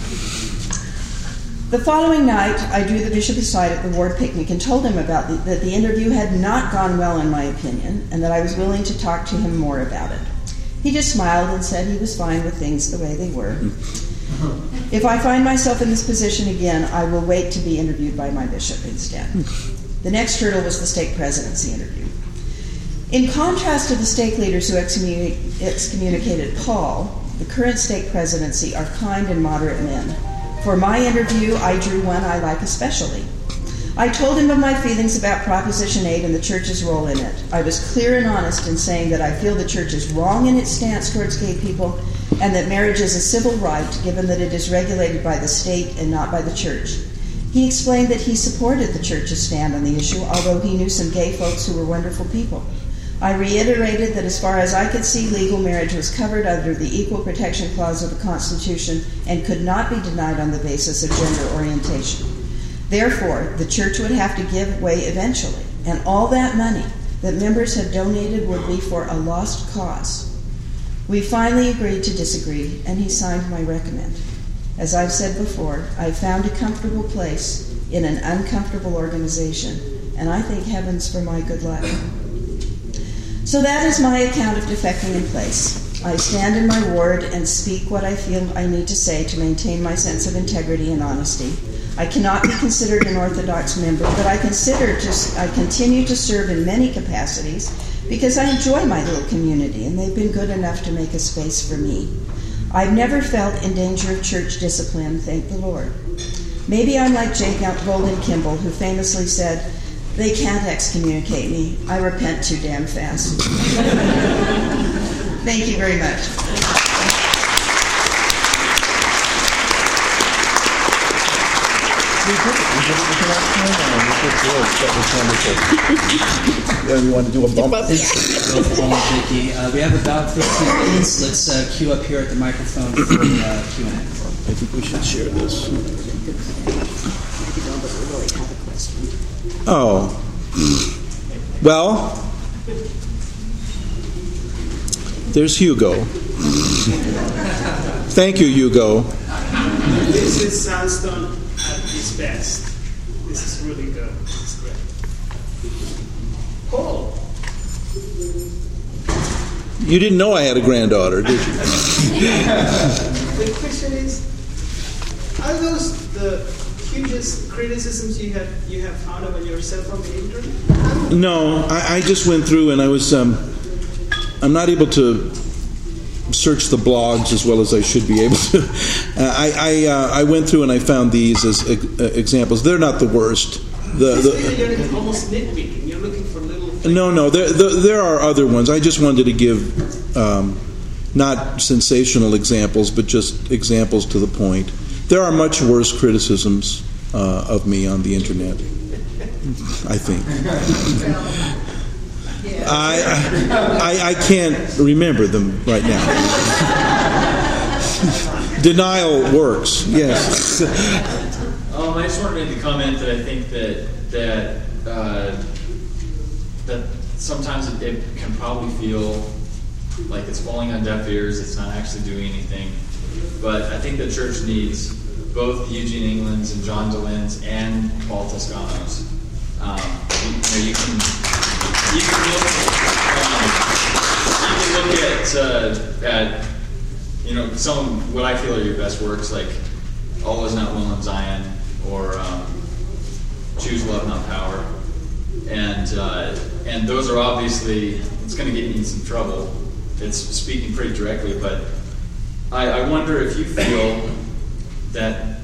The following night, I drew the bishop aside at the ward picnic and told him that the interview had not gone well in my opinion, and that I was willing to talk to him more about it. He just smiled and said he was fine with things the way they were. If I find myself in this position again, I will wait to be interviewed by my bishop instead. The next hurdle was the stake presidency interview. In contrast to the stake leaders who excommunicated Paul, the current stake presidency are kind and moderate men. For my interview, I drew one I like especially. I told him of my feelings about Proposition 8 and the church's role in it. I was clear and honest in saying that I feel the church is wrong in its stance towards gay people and that marriage is a civil right given that it is regulated by the state and not by the church. He explained that he supported the church's stand on the issue, although he knew some gay folks who were wonderful people. I reiterated that as far as I could see, legal marriage was covered under the Equal Protection Clause of the Constitution and could not be denied on the basis of gender orientation. Therefore, the church would have to give way eventually, and all that money that members had donated would be for a lost cause. We finally agreed to disagree, and he signed my recommend. As I've said before, I found a comfortable place in an uncomfortable organization, and I think heaven's for my good luck. So that is my account of defecting in place. I stand in my ward and speak what I feel I need to say to maintain my sense of integrity and honesty. I cannot be considered an Orthodox member, but I continue to serve in many capacities because I enjoy my little community, and they've been good enough to make a space for me. I've never felt in danger of church discipline, thank the Lord. Maybe I'm like J. Golden Kimball, who famously said, "They can't excommunicate me. I repent too damn fast." Thank you very much. You want to do a bump? Vicki. We have about 15 minutes. Let's queue up here at the microphone for Q&A. I think we should share this. Oh. Well, there's Hugo. Thank you, Hugo. This is Sandstone at its best. This is really good. This is great. Paul. You didn't know I had a granddaughter, did you? The question is, are those the hugest criticisms you have found about yourself on the internet? No, I just went through and I was, I'm not able to search the blogs as well as I should be able to. I went through and I found these as examples. They're not the worst. You're almost nitpicking. You're looking for little things. No, there are other ones. I just wanted to give not sensational examples, but just examples to the point. There are much worse criticisms of me on the internet, I think. I can't remember them right now. Denial works, yes. I just wanted to make the comment that I think that sometimes it can probably feel like it's falling on deaf ears. It's not actually doing anything. But I think the church needs both Eugene Englands and John DeLynns and Paul Toscano's. You can look at some what I feel are your best works, like All Is Not Well in Zion, or Choose Love Not Power, and those are obviously, it's going to get you in some trouble. It's speaking pretty directly, but I wonder if you feel that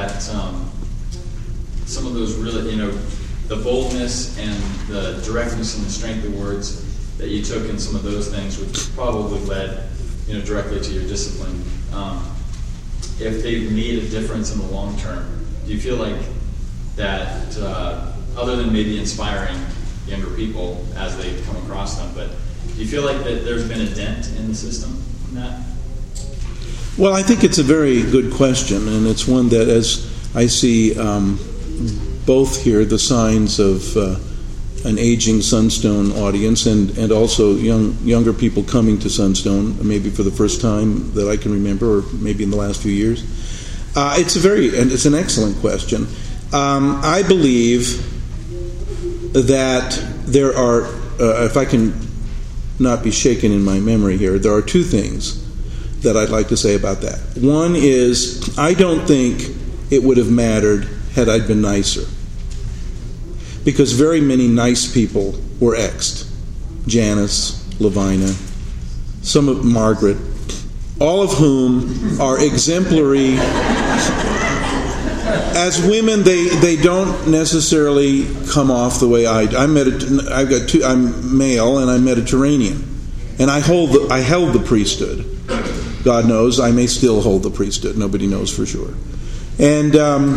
some of those really, the boldness and the directness and the strength of words that you took in some of those things, which probably led, directly to your discipline. If they made a difference in the long term, do you feel like that, other than maybe inspiring younger people as they come across them, but do you feel like that there's been a dent in the system in that? Well, I think it's a very good question, and it's one that, as I see both here, the signs of an aging Sunstone audience and also younger people coming to Sunstone, maybe for the first time that I can remember, or maybe in the last few years. It's an excellent question. I believe that there are, if I can not be shaken in my memory here, there are two things that I'd like to say about that. One is, I don't think it would have mattered had I been nicer, because very many nice people were exed. Janice, Lavina, some of Margaret, all of whom are exemplary. As women, they don't necessarily come off the way I do. I'm male and I'm Mediterranean, and I held the priesthood. God knows I may still hold the priesthood. Nobody knows for sure. And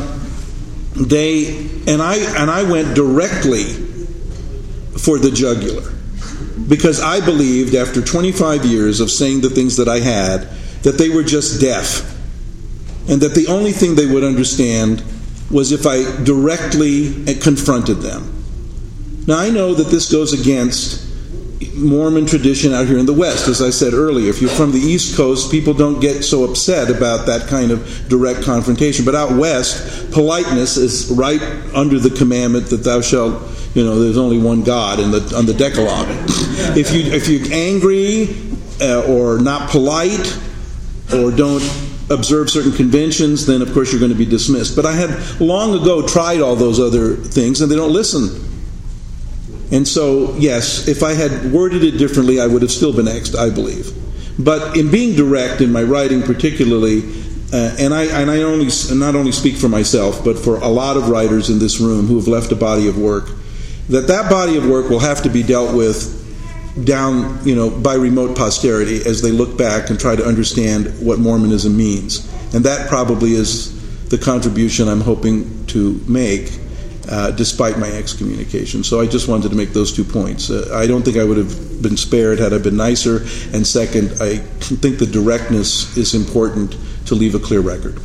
I went directly for the jugular, because I believed, after 25 years of saying the things that I had, that they were just deaf, and that the only thing they would understand was if I directly confronted them. Now, I know that this goes against Mormon tradition out here in the West. As I said earlier, if you're from the East Coast, people don't get so upset about that kind of direct confrontation. But out West, politeness is right under the commandment that thou shalt, there's only one God on the Decalogue. If you're angry or not polite or don't observe certain conventions, then of course you're going to be dismissed. But I had long ago tried all those other things, and they don't listen. And so, yes, if I had worded it differently, I would have still been exed, I believe. But in being direct, in my writing particularly, and I not only speak for myself, but for a lot of writers in this room who have left a body of work, that body of work will have to be dealt with down, by remote posterity as they look back and try to understand what Mormonism means. And that probably is the contribution I'm hoping to make, despite my excommunication. So I just wanted to make those 2 points. I don't think I would have been spared had I been nicer. And second, I think the directness is important to leave a clear record.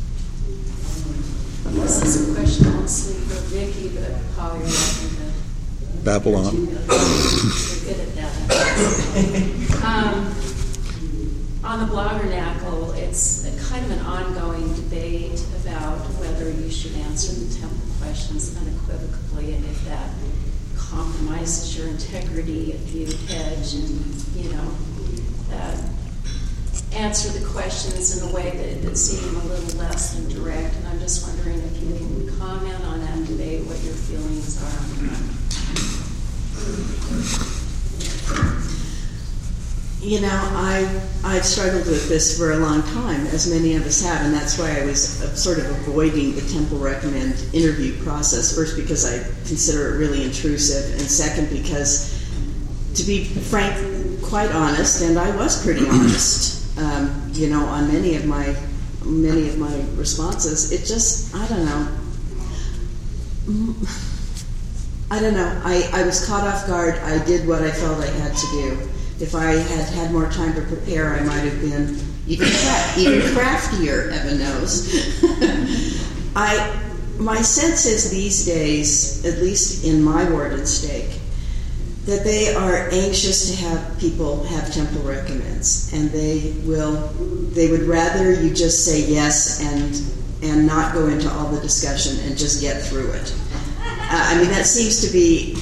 This is a question mostly for Vicki, but how you're liking the Babylon. You're good at that. On the Bloggernacle, it's kind of an ongoing debate about whether you should answer the temple questions unequivocally, and if that compromises your integrity if you hedge and, answer the questions in a way that seem a little less than direct, and I'm just wondering if you can comment on that debate, what your feelings are on that. You know, I've struggled with this for a long time, as many of us have, and that's why I was sort of avoiding the Temple Recommend interview process. First, because I consider it really intrusive, and second, because, to be frank, quite honest, and I was pretty honest, you know, on many of my responses. It just, I don't know. I was caught off guard. I did what I felt I had to do. If I had had more time to prepare, I might have been even craftier, heaven knows. My sense is these days, at least in my ward at Stake, that they are anxious to have people have Temple Recommends, and they would rather you just say yes and not go into all the discussion and just get through it. I mean, that seems to be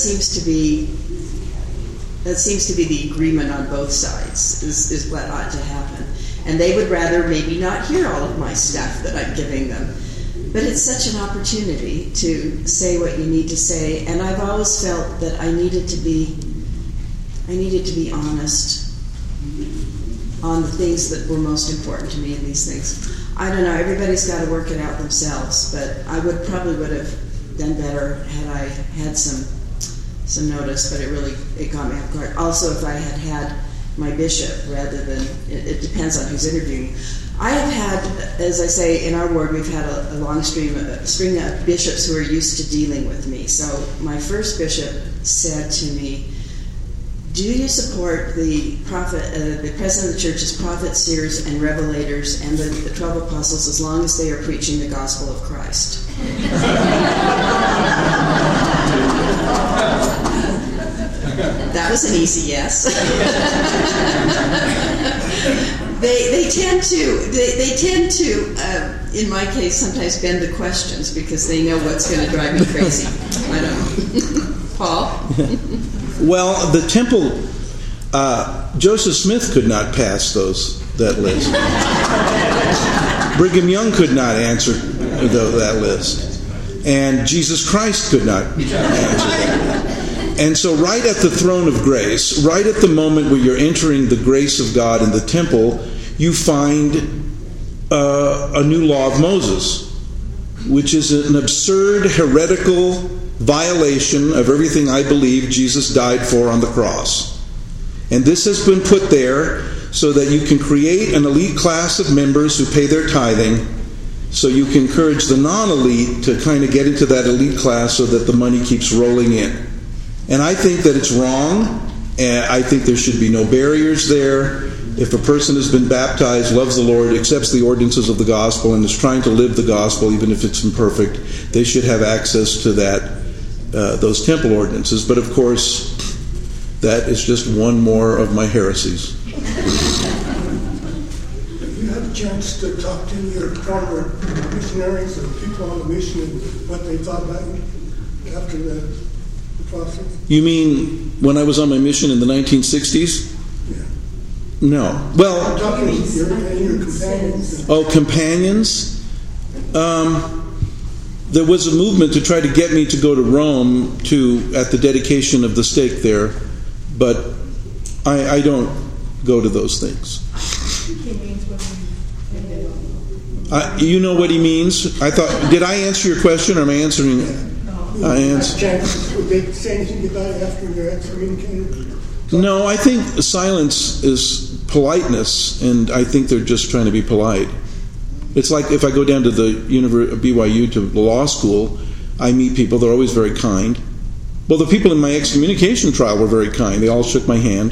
the agreement on both sides, is what ought to happen. And they would rather maybe not hear all of my stuff that I'm giving them. But it's such an opportunity to say what you need to say, and I've always felt that I needed to be honest on the things that were most important to me in these things. I don't know, everybody's got to work it out themselves, but I probably would have done better had I had some notice, but it got me off guard. Also, if I had my bishop rather than, it depends on who's interviewing. I have had, as I say, in our ward, we've had a long string of bishops who are used to dealing with me. So my first bishop said to me, "Do you support the president of the church's prophets, seers, and revelators, and the 12 apostles as long as they are preaching the gospel of Christ?" That was an easy yes. They tend to, in my case, sometimes bend the questions because they know what's going to drive me crazy. I don't know. Paul? Well, the temple, Joseph Smith could not pass that list. Brigham Young could not answer that list. And Jesus Christ could not answer that. And so right at the throne of grace, right at the moment where you're entering the grace of God in the temple, you find a new law of Moses, which is an absurd, heretical violation of everything I believe Jesus died for on the cross. And this has been put there so that you can create an elite class of members who pay their tithing, so you can encourage the non-elite to kind of get into that elite class so that the money keeps rolling in. And I think that it's wrong, and I think there should be no barriers there. If a person has been baptized, loves the Lord, accepts the ordinances of the gospel, and is trying to live the gospel, even if it's imperfect, they should have access to those temple ordinances. But of course, that is just one more of my heresies. Have you had a chance to talk to your former missionaries or people on the mission and what they thought about you after the process? You mean when I was on my mission in the 1960s? Yeah. No. Well, I'm talking to your companions. Oh, companions? There was a movement to try to get me to go to Rome at the dedication of the stake there, but I don't go to those things. You know what he means? Did I answer your question, or am I answering? Would they say anything about it after you're excommunicated? No, I think silence is politeness, and I think they're just trying to be polite. It's like if I go down to the BYU to the law school, I meet people, they're always very kind. Well, the people in my excommunication trial were very kind. They all shook my hand.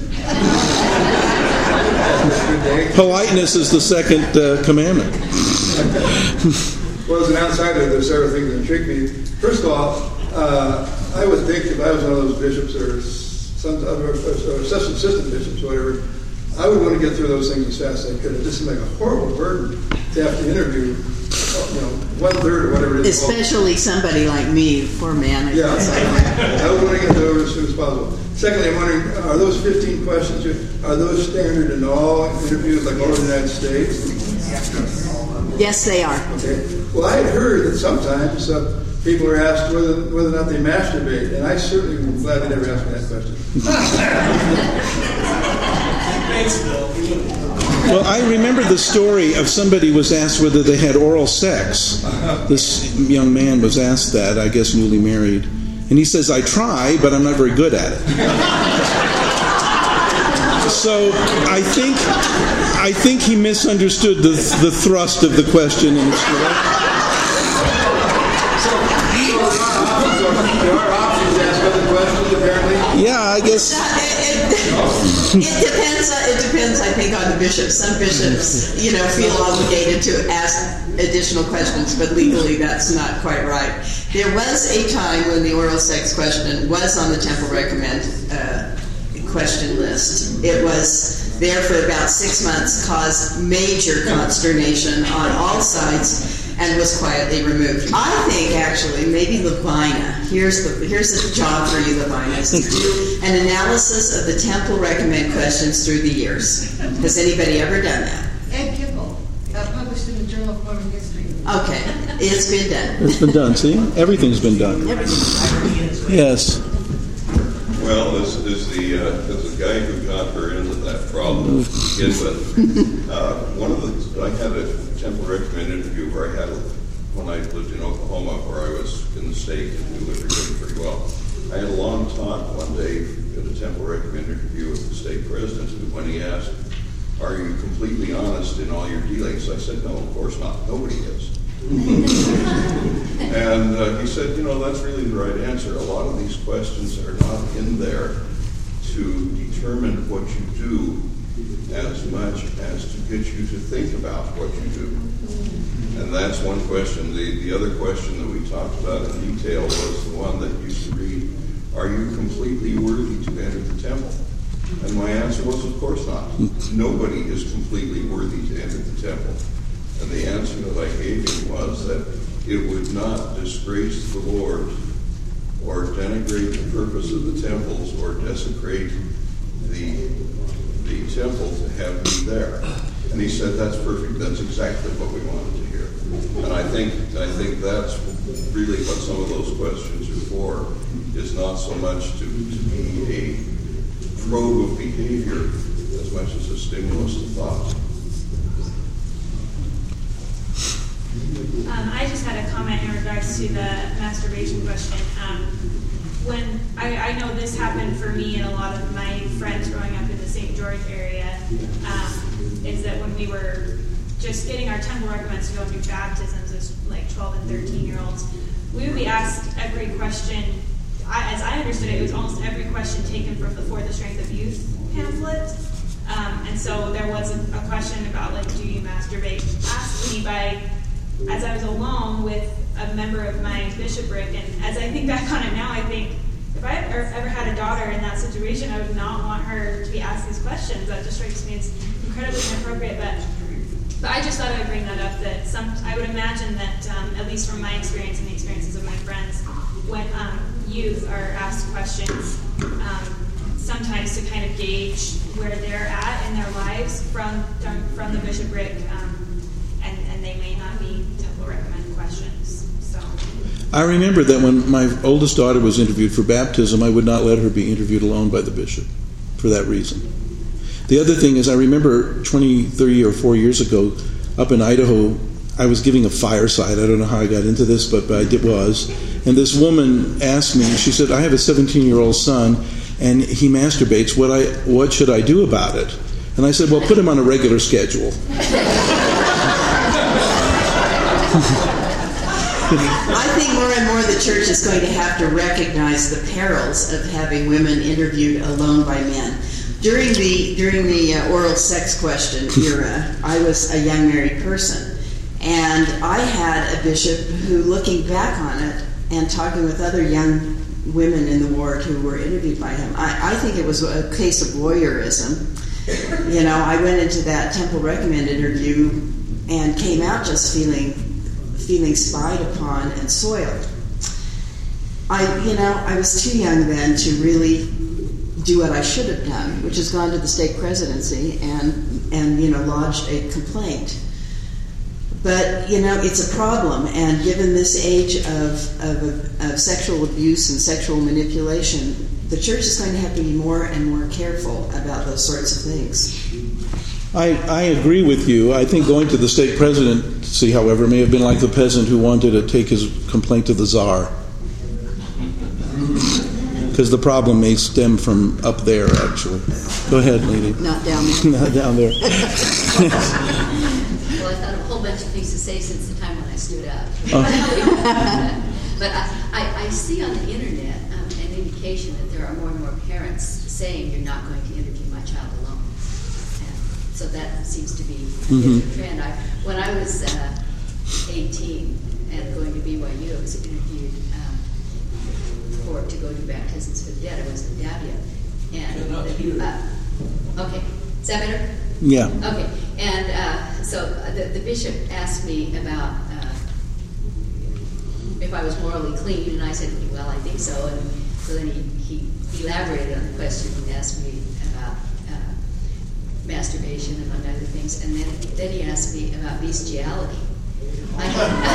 Politeness is the second commandment. Well, as an outsider, there's several things that intrigue me. First of all, I would think if I was one of those bishops or assistant bishops, whatever, I would want to get through those things as fast as I could. It just seemed like a horrible burden to have to interview 1/3 or whatever it is. Especially somebody like me, poor man. I would want to get those over as soon as possible. Secondly, I'm wondering, are those 15 questions, are those standard in all interviews, like all over the United States? Yes, they are. Okay. Well, I had heard that sometimes people are asked whether or not they masturbate, and I certainly am glad they never asked me that question. Thanks, Bill. Well, I remember the story of somebody was asked whether they had oral sex. This young man was asked that, I guess newly married. And he says, I try, but I'm not very good at it. So I think he misunderstood the thrust of the question. And it's There are options to ask other questions, apparently. Yeah, I guess. It depends, I think, on the bishop. Some bishops, feel obligated to ask additional questions, but legally that's not quite right. There was a time when the oral sex question was on the Temple Recommend question list. It was there for about 6 months, caused major consternation on all sides, and was quietly removed. I think, actually, maybe Lavina, here's the job for you, Lavina, is to do an analysis of the Temple Recommend questions through the years. Has anybody ever done that? Ed Kimball, published in the Journal of Mormon History. Okay, it's been done. It's been done, see? Everything's been done. Yes. Well, as the guy who got her into that problem to begin with, I had a Temple Recommend interview where I had when I lived in Oklahoma, where I was in the state and we lived pretty well. I had a long talk one day at a Temple Recommend interview with the state president when he asked, are you completely honest in all your dealings? I said, no, of course not. Nobody is. And he said, that's really the right answer. A lot of these questions are not in there to determine what you do as much as to get you to think about what you do. And that's one question. The other question that we talked about in detail was the one that used to read, are you completely worthy to enter the temple? And my answer was, of course not. Nobody is completely worthy to enter the temple. And the answer that I gave him was that it would not disgrace the Lord or denigrate the purpose of the temples or desecrate the temple to have me there. And he said, that's perfect. That's exactly what we wanted to hear. And I think that's really what some of those questions are for, is not so much to be a probe of behavior as much as a stimulus to thought. I just had a comment in regards to the masturbation question. When I know this happened for me and a lot of my friends growing up in the St. George area, is that when we were just getting our temple recommends to go through baptisms as like 12 and 13-year-olds, we would be asked every question. As I understood it, it was almost every question taken from the For the Strength of Youth pamphlet. And so there was a question about, like, do you masturbate? Asked me as I was alone with a member of my bishopric, and as I think back on it now, I think if I ever had a daughter in that situation, I would not want her to be asked these questions. That just strikes me as incredibly inappropriate, but I just thought I would bring that up, that I would imagine that, at least from my experience and the experiences of my friends, when youth are asked questions, sometimes to kind of gauge where they're at in their lives from the bishopric, and they may not be Temple Recommend questions. So I remember that when my oldest daughter was interviewed for baptism, I would not let her be interviewed alone by the bishop for that reason. The other thing is, I remember 20, 30, or 4 years ago, up in Idaho, I was giving a fireside. I don't know how I got into this, but I was. And this woman asked me, she said, I have a 17-year-old son, and he masturbates. What should I do about it? And I said, well, put him on a regular schedule. I think more and more the church is going to have to recognize the perils of having women interviewed alone by men. During the oral sex question era, I was a young married person, and I had a bishop who, looking back on it and talking with other young women in the ward who were interviewed by him, I think it was a case of voyeurism. I went into that Temple Recommend interview and came out just feeling feeling spied upon and soiled. I was too young then to really do what I should have done, which is gone to the stake presidency and lodged a complaint. But it's a problem, and given this age of sexual abuse and sexual manipulation, the church is going to have to be more and more careful about those sorts of things. I agree with you. I think going to the stake presidency, however, may have been like the peasant who wanted to take his complaint to the czar. Because the problem may stem from up there, actually. Go ahead, lady. Not down there. Not down there. Well, I thought of a whole bunch of things to say since the time when I stood up. But I see on the internet an indication that there are more and more parents saying you're not going to interview my child alone. And so that seems to be a trend. When I was 18 and going to BYU, I was interviewed to go do baptisms for the dead. I wasn't a dad yet. And okay, is that better? Yeah. Okay, and so the bishop asked me about if I was morally clean, and I said, well, I think so. And so then he elaborated on the question and asked me about masturbation, among other things, and then he asked me about bestiality. I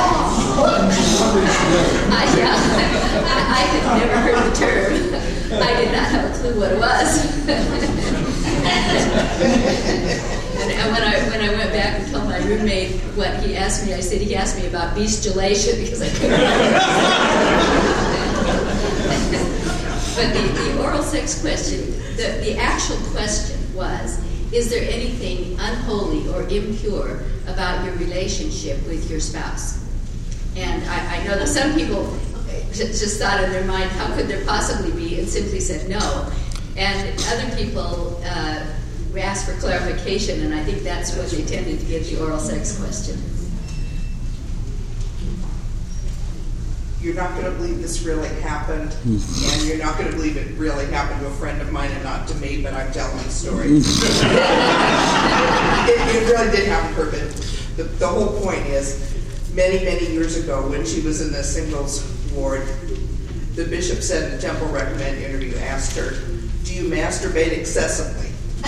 had never heard the term. I did not have a clue what it was. And when I went back and told my roommate what he asked me, I said he asked me about bestialation because I couldn't remember. But the oral sex question, the actual question was, is there anything unholy or impure about your relationship with your spouse? And I know that some people just thought in their mind, how could there possibly be, and simply said no. And other people asked for clarification, and I think that's what they tended to give the oral sex question. You're not going to believe this really happened, and you're not going to believe it really happened to a friend of mine and not to me, but I'm telling the story. It really did happen to her, but the whole point is, many, many years ago, when she was in the singles ward, the bishop said in the temple recommend interview, asked her, do you masturbate excessively?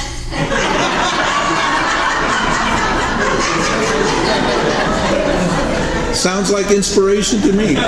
Sounds like inspiration to me.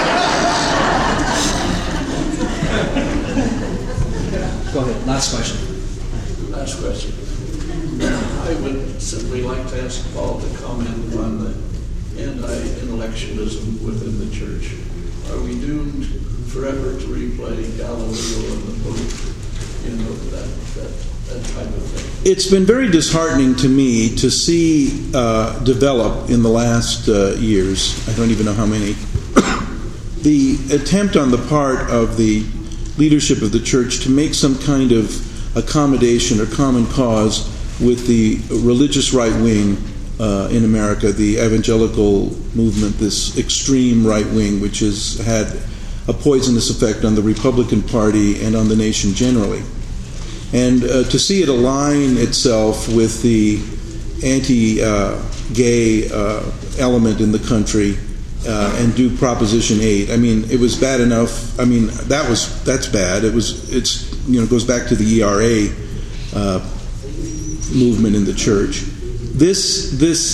Go ahead. Last question. Last question. I would simply like to ask Paul to comment on the anti-intellectualism within the church. Are we doomed forever to replay Galileo and the Pope? That type of thing. It's been very disheartening to me to see develop in the last years, I don't even know how many, the attempt on the part of the leadership of the church to make some kind of accommodation or common cause with the religious right wing in America, the evangelical movement, this extreme right wing, which has had a poisonous effect on the Republican Party and on the nation generally. And to see it align itself with the anti-gay element in the country and do Proposition 8. I mean, it was bad enough. I mean, that's bad. It's goes back to the ERA movement in the church. This is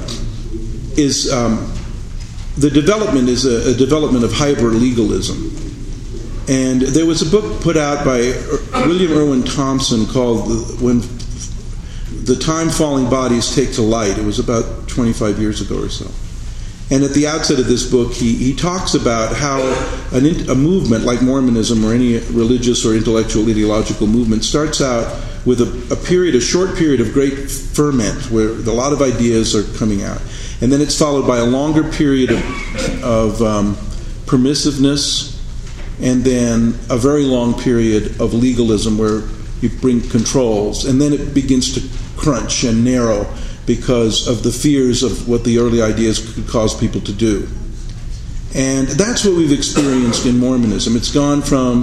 the development is a development of hyper legalism. And there was a book put out by William Irwin Thompson called When the Time Falling Bodies Take to Light. It was about 25 years ago or so. And at the outset of this book, he talks about how a movement like Mormonism or any religious or intellectual ideological movement starts out with a short period of great ferment where a lot of ideas are coming out. And then it's followed by a longer period of permissiveness, and then a very long period of legalism where you bring controls, and then it begins to crunch and narrow because of the fears of what the early ideas could cause people to do. And that's what we've experienced in Mormonism. It's gone from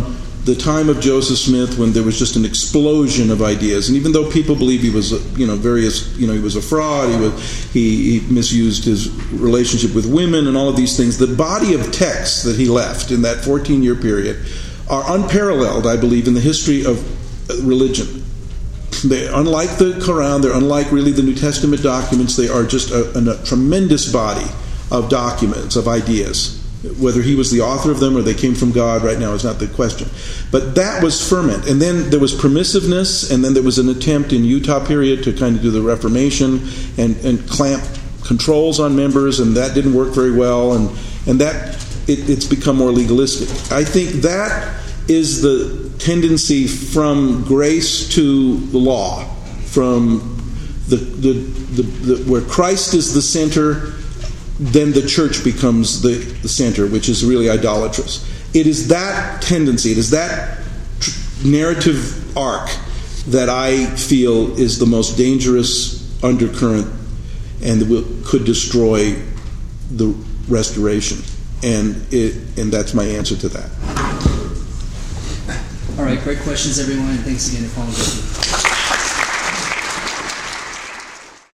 the time of Joseph Smith, when there was just an explosion of ideas, and even though people believe he was, he was a fraud, he misused his relationship with women and all of these things, the body of texts that he left in that 14-year period are unparalleled, I believe, in the history of religion. They're unlike the Quran, they're unlike really the New Testament documents. They are just a tremendous body of documents, of ideas. Whether he was the author of them or they came from God right now is not the question. But that was ferment. And then there was permissiveness, and then there was an attempt in Utah period to kind of do the Reformation and clamp controls on members, and that didn't work very well, and that it's become more legalistic. I think that is the tendency from grace to the law, from where Christ is the center, then the church becomes the center, which is really idolatrous. It is that tendency, it is that narrative arc that I feel is the most dangerous undercurrent and could destroy the restoration. And that's my answer to that. All right, great questions, everyone, and thanks again for following.